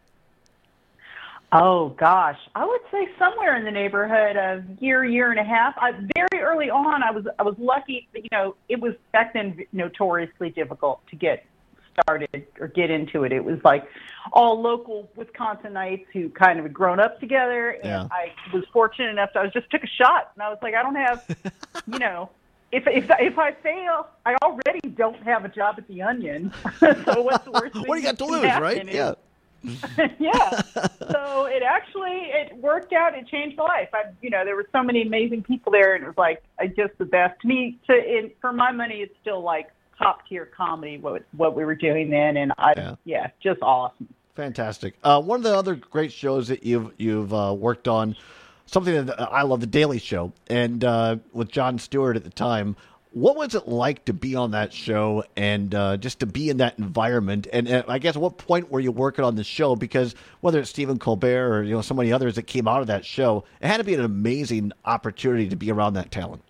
Oh gosh, I would say somewhere in the neighborhood of year, year and a half. I, very early on, I was I was lucky. You know, it was back then notoriously difficult to get started or get into it. It was like all local Wisconsinites who kind of had grown up together, and yeah. I was fortunate enough to I was just took a shot, and I was like, I don't have, you know, if if if I fail, I already don't have a job at The Onion. So what's the worst thing what do you got to lose, happen right? is, Yeah. yeah. So it actually it worked out. It changed my life. I, you know, there were so many amazing people there, and it was like I just the best. To me, to in, for my money, it's still like top tier comedy. What what we were doing then, and I Yeah. yeah, just awesome. Fantastic. Uh, one of the other great shows that you've you've uh, worked on, something that I love, The Daily Show, and uh, with Jon Stewart at the time. What was it like to be on that show and uh, just to be in that environment? And, and I guess at what point were you working on the show? Because whether it's Stephen Colbert or you know so many others that came out of that show, it had to be an amazing opportunity to be around that talent.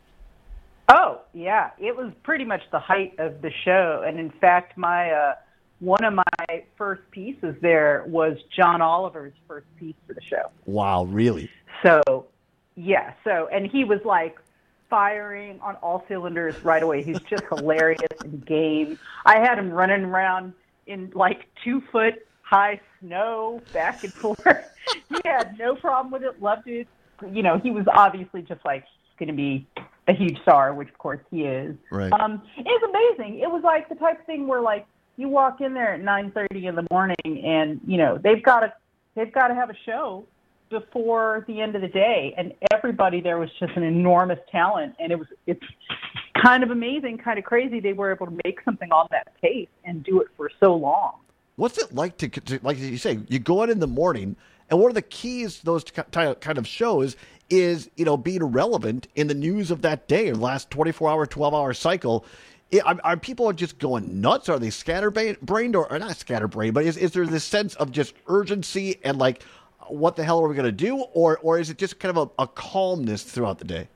Oh yeah, it was pretty much the height of the show, and in fact, my uh, one of my first pieces there was John Oliver's first piece for the show. Wow, really? So yeah, so and he was like firing on all cylinders right away. He's just hilarious and game. I had him running around in like two foot high snow back and forth. He had no problem with it, loved it. You know, he was obviously just like going to be a huge star, which of course he is. Right. Um, it was amazing. It was like the type of thing where like you walk in there at nine thirty in the morning and, you know, they've got to, they've got to have a show before the end of the day, and everybody there was just an enormous talent, and it was it's kind of amazing, kind of crazy they were able to make something on that pace and do it for so long. What's it like to, to like you say, you go in in the morning, and one of the keys to those kind of shows is, you know, being relevant in the news of that day or the last twenty-four hour, twelve hour cycle. Are, are people just going nuts? Are they scatterbrained or, or not scatterbrained, but is, is there this sense of just urgency and like, what the hell are we going to do? Or or is it just kind of a, a calmness throughout the day?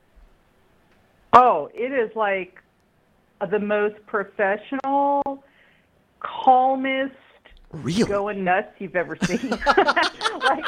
Oh, it is like the most professional, calmest, really? going nuts you've ever seen. Like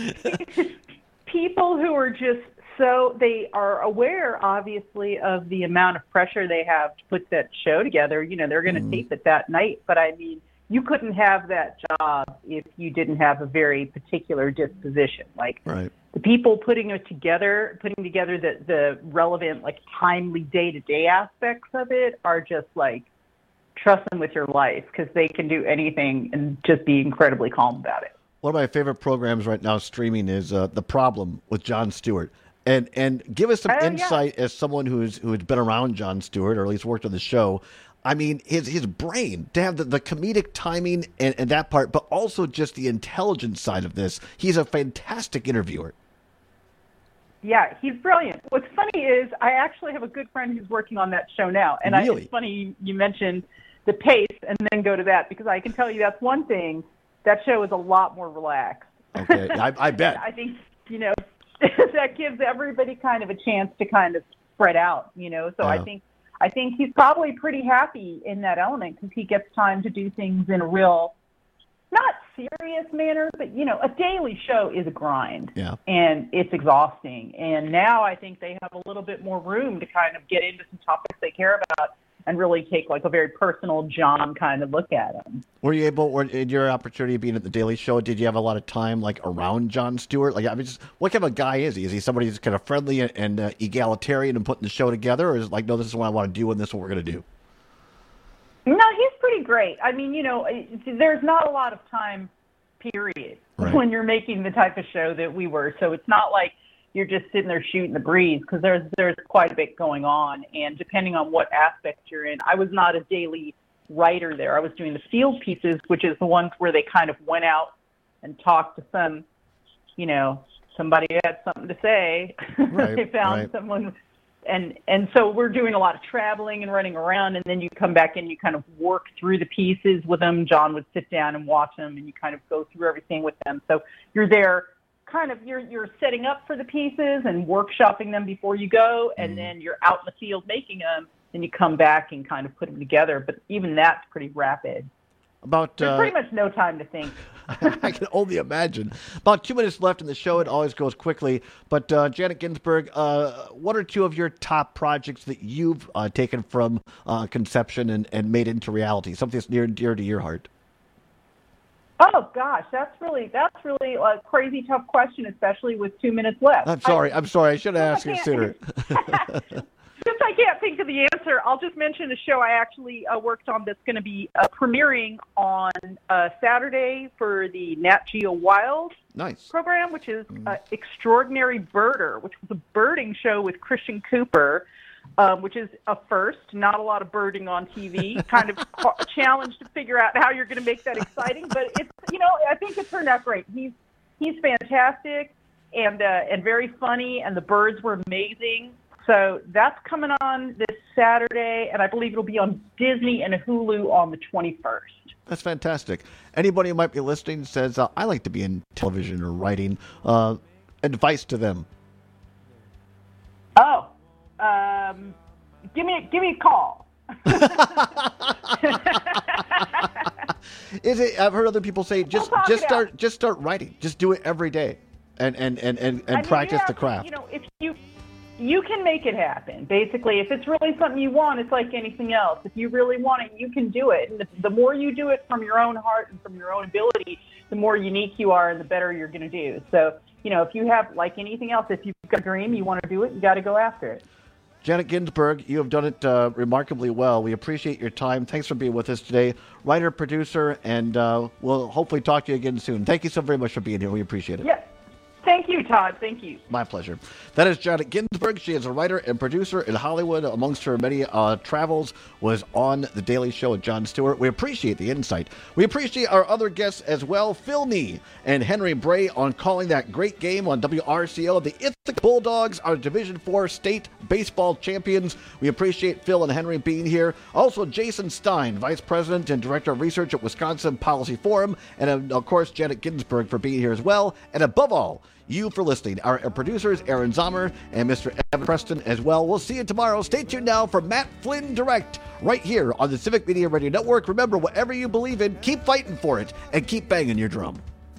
people who are just so, they are aware, obviously, of the amount of pressure they have to put that show together. You know, they're going to mm. tape it that night, but I mean, you couldn't have that job if you didn't have a very particular disposition. Like right. the people putting it together, putting together the, the relevant, like timely day-to-day aspects of it are just like, trust them with your life because they can do anything and just be incredibly calm about it. One of my favorite programs right now streaming is uh, The Problem with Jon Stewart. And and give us some oh, insight yeah. as someone who's who has been around Jon Stewart or at least worked on the show. I mean, his his brain, to have the, the comedic timing and, and that part, but also just the intelligence side of this. He's a fantastic interviewer. Yeah, he's brilliant. What's funny is I actually have a good friend who's working on that show now. And really? I, it's funny you, you mentioned the pace and then go to that because I can tell you that's one thing. That show is a lot more relaxed. Okay, I, I bet. I think, you know, that gives everybody kind of a chance to kind of spread out, you know. So yeah. I think I think he's probably pretty happy in that element because he gets time to do things in a real, not serious manner, but, you know, a daily show is a grind. Yeah. And it's exhausting. And now I think they have a little bit more room to kind of get into some topics they care about and really take like a very personal John kind of look at them. Were you able, or in your opportunity of being at the Daily Show, did you have a lot of time like around Jon Stewart? Like, I mean, just, what kind of a guy is he? Is he somebody who's kind of friendly and uh, egalitarian and putting the show together, or is it like, no, this is what I want to do and this is what we're going to do? No, he's pretty great. I mean, you know, there's not a lot of time, period, right. when you're making the type of show that we were. So it's not like you're just sitting there shooting the breeze because there's there's quite a bit going on. And depending on what aspect you're in, I was not a daily writer there. I was doing the field pieces, which is the ones where they kind of went out and talked to some, you know, somebody had something to say. Right, they found right. someone, and and so we're doing a lot of traveling and running around, and then you come back and you kind of work through the pieces with them. John would sit down and watch them, and you kind of go through everything with them. So you're there, kind of you're you're setting up for the pieces and workshopping them before you go, and Mm. then you're out in the field making them. Then you come back and kind of put them together. But even that's pretty rapid. About There's uh, pretty much no time to think. I can only imagine. About two minutes left in the show. It always goes quickly. But uh, Janet Ginsburg, uh, what are two of your top projects that you've uh, taken from uh, conception and, and made into reality? Something that's near and dear to your heart. Oh gosh, that's really that's really a crazy tough question, especially with two minutes left. I'm sorry. I, I'm sorry. I should have asked I you can't- sooner. Since I can't think of the answer, I'll just mention a show I actually uh, worked on that's going to be uh, premiering on uh, Saturday for the Nat Geo Wild Nice. program, which is uh, Extraordinary Birder, which was a birding show with Christian Cooper, um, which is a first. Not a lot of birding on T V. Kind of a challenge to figure out how you're going to make that exciting, but it's you know I think it turned out great. He's he's fantastic and uh, and very funny, and the birds were amazing. So that's coming on this Saturday, and I believe it'll be on Disney and Hulu on the twenty-first. That's fantastic. Anybody who might be listening says, uh, I like to be in television or writing. Uh, advice to them. Oh, um, give me give me a call. Is it? I've heard other people say just talk just it start out. just start writing. Just do it every day, and and and and, and I mean, practice yeah, the craft. You know, if you you can make it happen. Basically, if it's really something you want, it's like anything else. If you really want it, you can do it. And the, the more you do it from your own heart and from your own ability, the more unique you are and the better you're going to do. So, you know, if you have, like anything else, if you've got a dream, you want to do it, you got to go after it. Janet Ginsburg, you have done it uh, remarkably well. We appreciate your time. Thanks for being with us today. Writer, producer, and uh, we'll hopefully talk to you again soon. Thank you so very much for being here. We appreciate it. Yeah. Thank you, Todd. Thank you. My pleasure. That is Janet Ginsburg. She is a writer and producer in Hollywood. Amongst her many uh, travels was on The Daily Show with Jon Stewart. We appreciate the insight. We appreciate our other guests as well, Phil Nee and Henry Bray, on calling that great game on W R C O. The Ithaca Bulldogs are Division four state baseball champions. We appreciate Phil and Henry being here. Also, Jason Stein, Vice President and Director of Research at Wisconsin Policy Forum. And, uh, of course, Janet Ginsburg for being here as well. And above all, you for listening. Our, our producers, Aaron Zomer and Mister Evan Preston as well. We'll see you tomorrow. Stay tuned now for Matt Flynn Direct right here on the Civic Media Radio Network. Remember, whatever you believe in, keep fighting for it and keep banging your drum.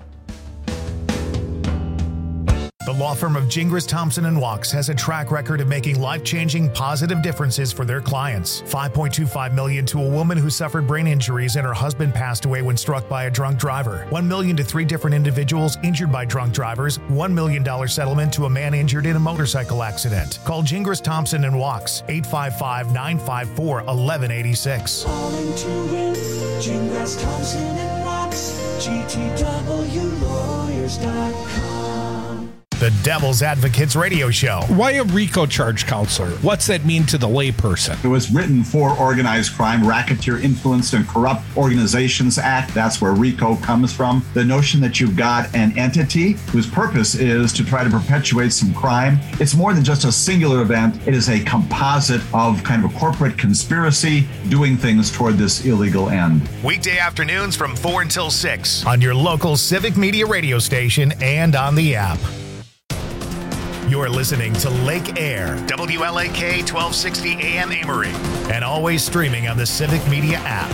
The law firm of Gingras, Thompson and Wachs has a track record of making life-changing positive differences for their clients. five point two five million dollars to a woman who suffered brain injuries and her husband passed away when struck by a drunk driver. one million dollars to three different individuals injured by drunk drivers. one million dollars settlement to a man injured in a motorcycle accident. Call Gingras, Thompson and Wachs, eight five five, nine five four, one one eight six. Calling to win, Gingras, Thompson and Wachs, G T W lawyers dot com. The Devil's Advocates Radio Show. Why a RICO charge counselor? What's that mean to the layperson? It was written for Organized Crime, Racketeer Influenced and Corrupt Organizations Act. That's where RICO comes from. The notion that you've got an entity whose purpose is to try to perpetuate some crime. It's more than just a singular event. It is a composite of kind of a corporate conspiracy doing things toward this illegal end. Weekday afternoons from four until six on your local Civic Media radio station and on the app. You're listening to Lake Air, W L A K twelve sixty A M Amory, and always streaming on the Civic Media app.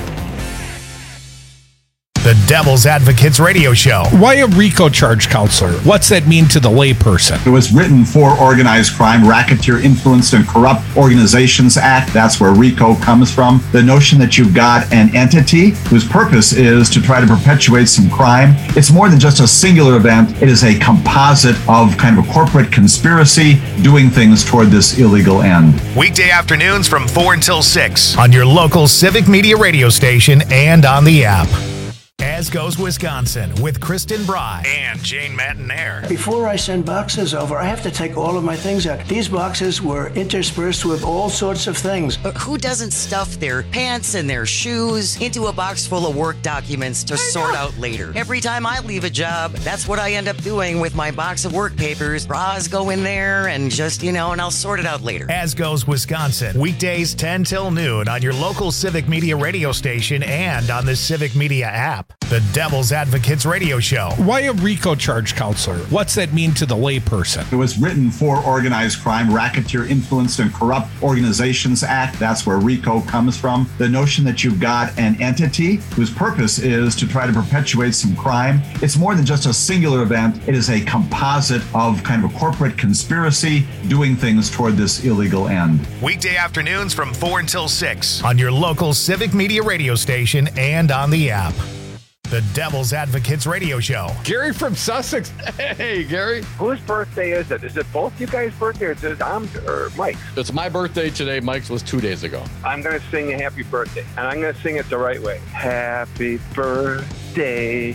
The Devil's Advocates Radio Show. Why a RICO charge counselor? What's that mean to the layperson? It was written for Organized Crime, Racketeer Influenced and Corrupt Organizations Act. That's where RICO comes from. The notion that you've got an entity whose purpose is to try to perpetuate some crime. It's more than just a singular event. It is a composite of kind of a corporate conspiracy doing things toward this illegal end. Weekday afternoons from four until six on your local Civic Media radio station and on the app. As As Goes Wisconsin with Kristen Bry and Jane Matinaire. Before I send boxes over, I have to take all of my things out. These boxes were interspersed with all sorts of things. But who doesn't stuff their pants and their shoes into a box full of work documents to sort out later? Every time I leave a job, that's what I end up doing with my box of work papers. Bras go in there and just, you know, and I'll sort it out later. As Goes Wisconsin, weekdays ten till noon on your local Civic Media radio station and on the Civic Media app. The Devil's Advocates Radio Show. Why a RICO charge counselor? What's that mean to the layperson? It was written for Organized Crime, Racketeer Influenced and Corrupt Organizations Act. That's where RICO comes from. The notion that you've got an entity whose purpose is to try to perpetuate some crime. It's more than just a singular event. It is a composite of kind of a corporate conspiracy doing things toward this illegal end. Weekday afternoons from four until six on your local Civic Media radio station and on the app. The Devil's Advocates Radio Show. Gary from Sussex. Hey, Gary. Whose birthday is it? Is it both you guys' birthday or is it Tom or Mike's? It's my birthday today. Mike's was two days ago. I'm going to sing a happy birthday, and I'm going to sing it the right way. Happy birthday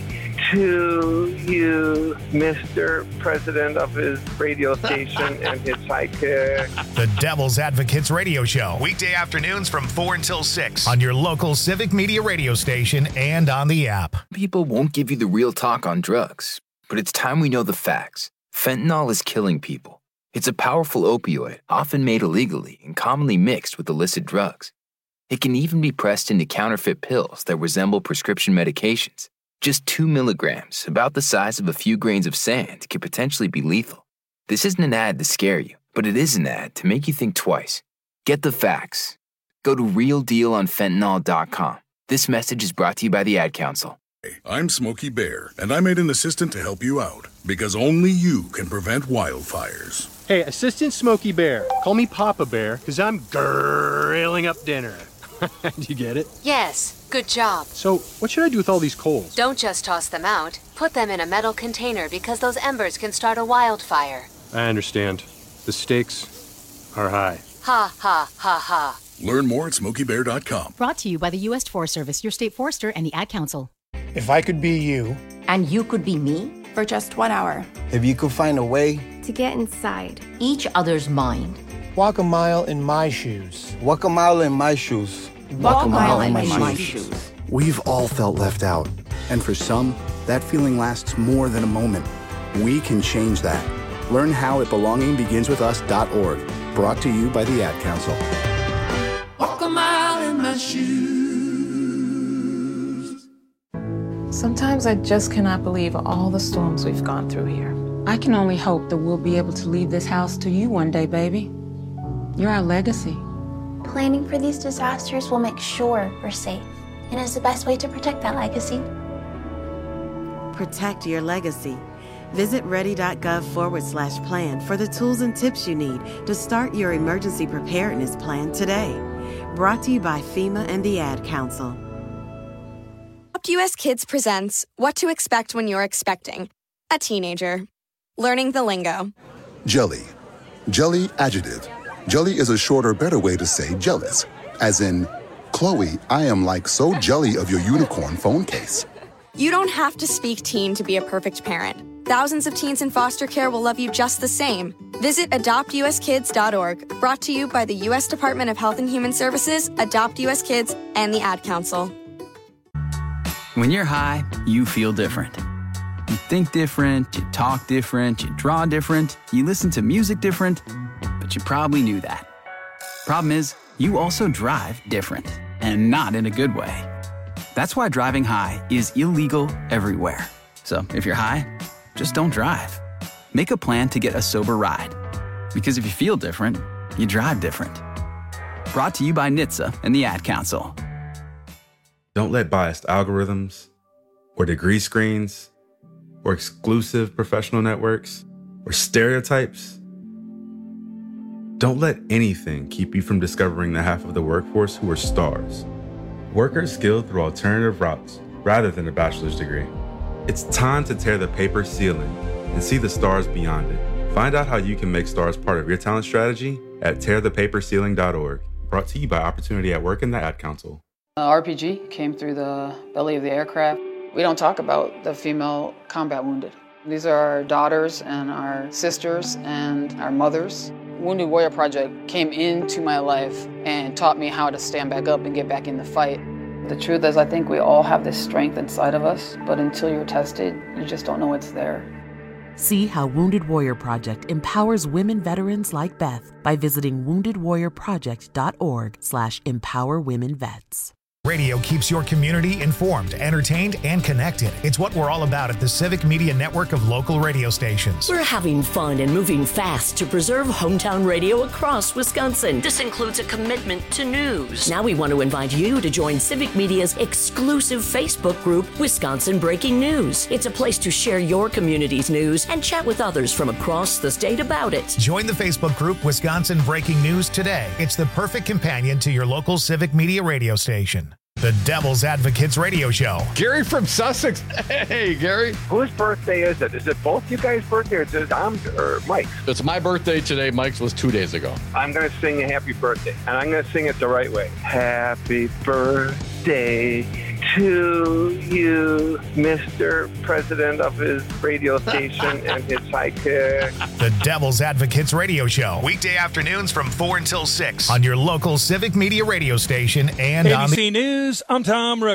to you, Mister President of his radio station and his sidekick. The Devil's Advocates Radio Show. Weekday afternoons from four until six on your local Civic Media radio station and on the app. People won't give you the real talk on drugs, but it's time we know the facts. Fentanyl is killing people. It's a powerful opioid, often made illegally and commonly mixed with illicit drugs. It can even be pressed into counterfeit pills that resemble prescription medications. Just two milligrams, about the size of a few grains of sand, could potentially be lethal. This isn't an ad to scare you, but it is an ad to make you think twice. Get the facts. Go to real deal on fentanyl dot com. This message is brought to you by the Ad Council. I'm Smokey Bear, and I made an assistant to help you out, because only you can prevent wildfires. Hey, Assistant Smokey Bear, call me Papa Bear, because I'm grilling up dinner. Do you get it? Yes, good job. So, what should I do with all these coals? Don't just toss them out. Put them in a metal container because those embers can start a wildfire. I understand. The stakes are high. Ha, ha, ha, ha. Learn more at smokey bear dot com. Brought to you by the U S Forest Service, your state forester, and the Ad Council. If I could be you. And you could be me? For just one hour. If you could find a way. To get inside. Each other's mind. Walk a mile in my shoes. Walk a mile in my shoes. Walk, Walk a mile, mile in my, in my shoes. shoes. We've all felt left out. And for some, that feeling lasts more than a moment. We can change that. Learn how at belonging begins with us dot org. Brought to you by the Ad Council. Walk a mile in my shoes. Sometimes I just cannot believe all the storms we've gone through here. I can only hope that we'll be able to leave this house to you one day, baby. You're our legacy. Planning for these disasters will make sure we're safe, and is the best way to protect that legacy. Protect your legacy. Visit ready.gov forward slash plan for the tools and tips you need to start your emergency preparedness plan today. Brought to you by FEMA and the Ad Council. Adopt U S Kids presents What to Expect When You're Expecting a Teenager. Learning the lingo. Jelly. Jelly adjective. Jelly is a shorter, better way to say jealous. As in, Chloe, I am like so jelly of your unicorn phone case. You don't have to speak teen to be a perfect parent. Thousands of teens in foster care will love you just the same. Visit adopt u s kids dot org. Brought to you by the U S Department of Health and Human Services, Adopt U S Kids, and the Ad Council. When you're high, you feel different. You think different, you talk different, you draw different, you listen to music different, but you probably knew that. Problem is, you also drive different, and not in a good way. That's why driving high is illegal everywhere. So if you're high, just don't drive. Make a plan to get a sober ride. Because if you feel different, you drive different. Brought to you by N H T S A and the Ad Council. Don't let biased algorithms, or degree screens, or exclusive professional networks, or stereotypes. Don't let anything keep you from discovering the half of the workforce who are stars. Workers skilled through alternative routes rather than a bachelor's degree. It's time to tear the paper ceiling and see the stars beyond it. Find out how you can make stars part of your talent strategy at tear the paper ceiling dot org. Brought to you by Opportunity at Work and the Ad Council. Uh, R P G came through the belly of the aircraft. We don't talk about the female combat wounded. These are our daughters and our sisters and our mothers. Wounded Warrior Project came into my life and taught me how to stand back up and get back in the fight. The truth is, I think we all have this strength inside of us, but until you're tested, you just don't know it's there. See how Wounded Warrior Project empowers women veterans like Beth by visiting wounded warrior project dot org slash empower women vets. Radio keeps your community informed, entertained, and connected. It's what we're all about at the Civic Media Network of local radio stations. We're having fun and moving fast to preserve hometown radio across Wisconsin. This includes a commitment to news. Now we want to invite you to join Civic Media's exclusive Facebook group, Wisconsin Breaking News. It's a place to share your community's news and chat with others from across the state about it. Join the Facebook group Wisconsin Breaking News today. It's the perfect companion to your local Civic Media radio station. The Devil's Advocates Radio Show. Gary from Sussex. Hey, Gary. Whose birthday is it? Is it both you guys' birthday or is it Dom's or Mike's? It's my birthday today. Mike's was two days ago. I'm going to sing a happy birthday, and I'm going to sing it the right way. Happy birthday to you, Mister President of his radio station and his sidekick. The Devil's Advocates Radio Show. Weekday afternoons from four until six on your local Civic Media radio station and A B C on the... News, I'm Tom Rivers.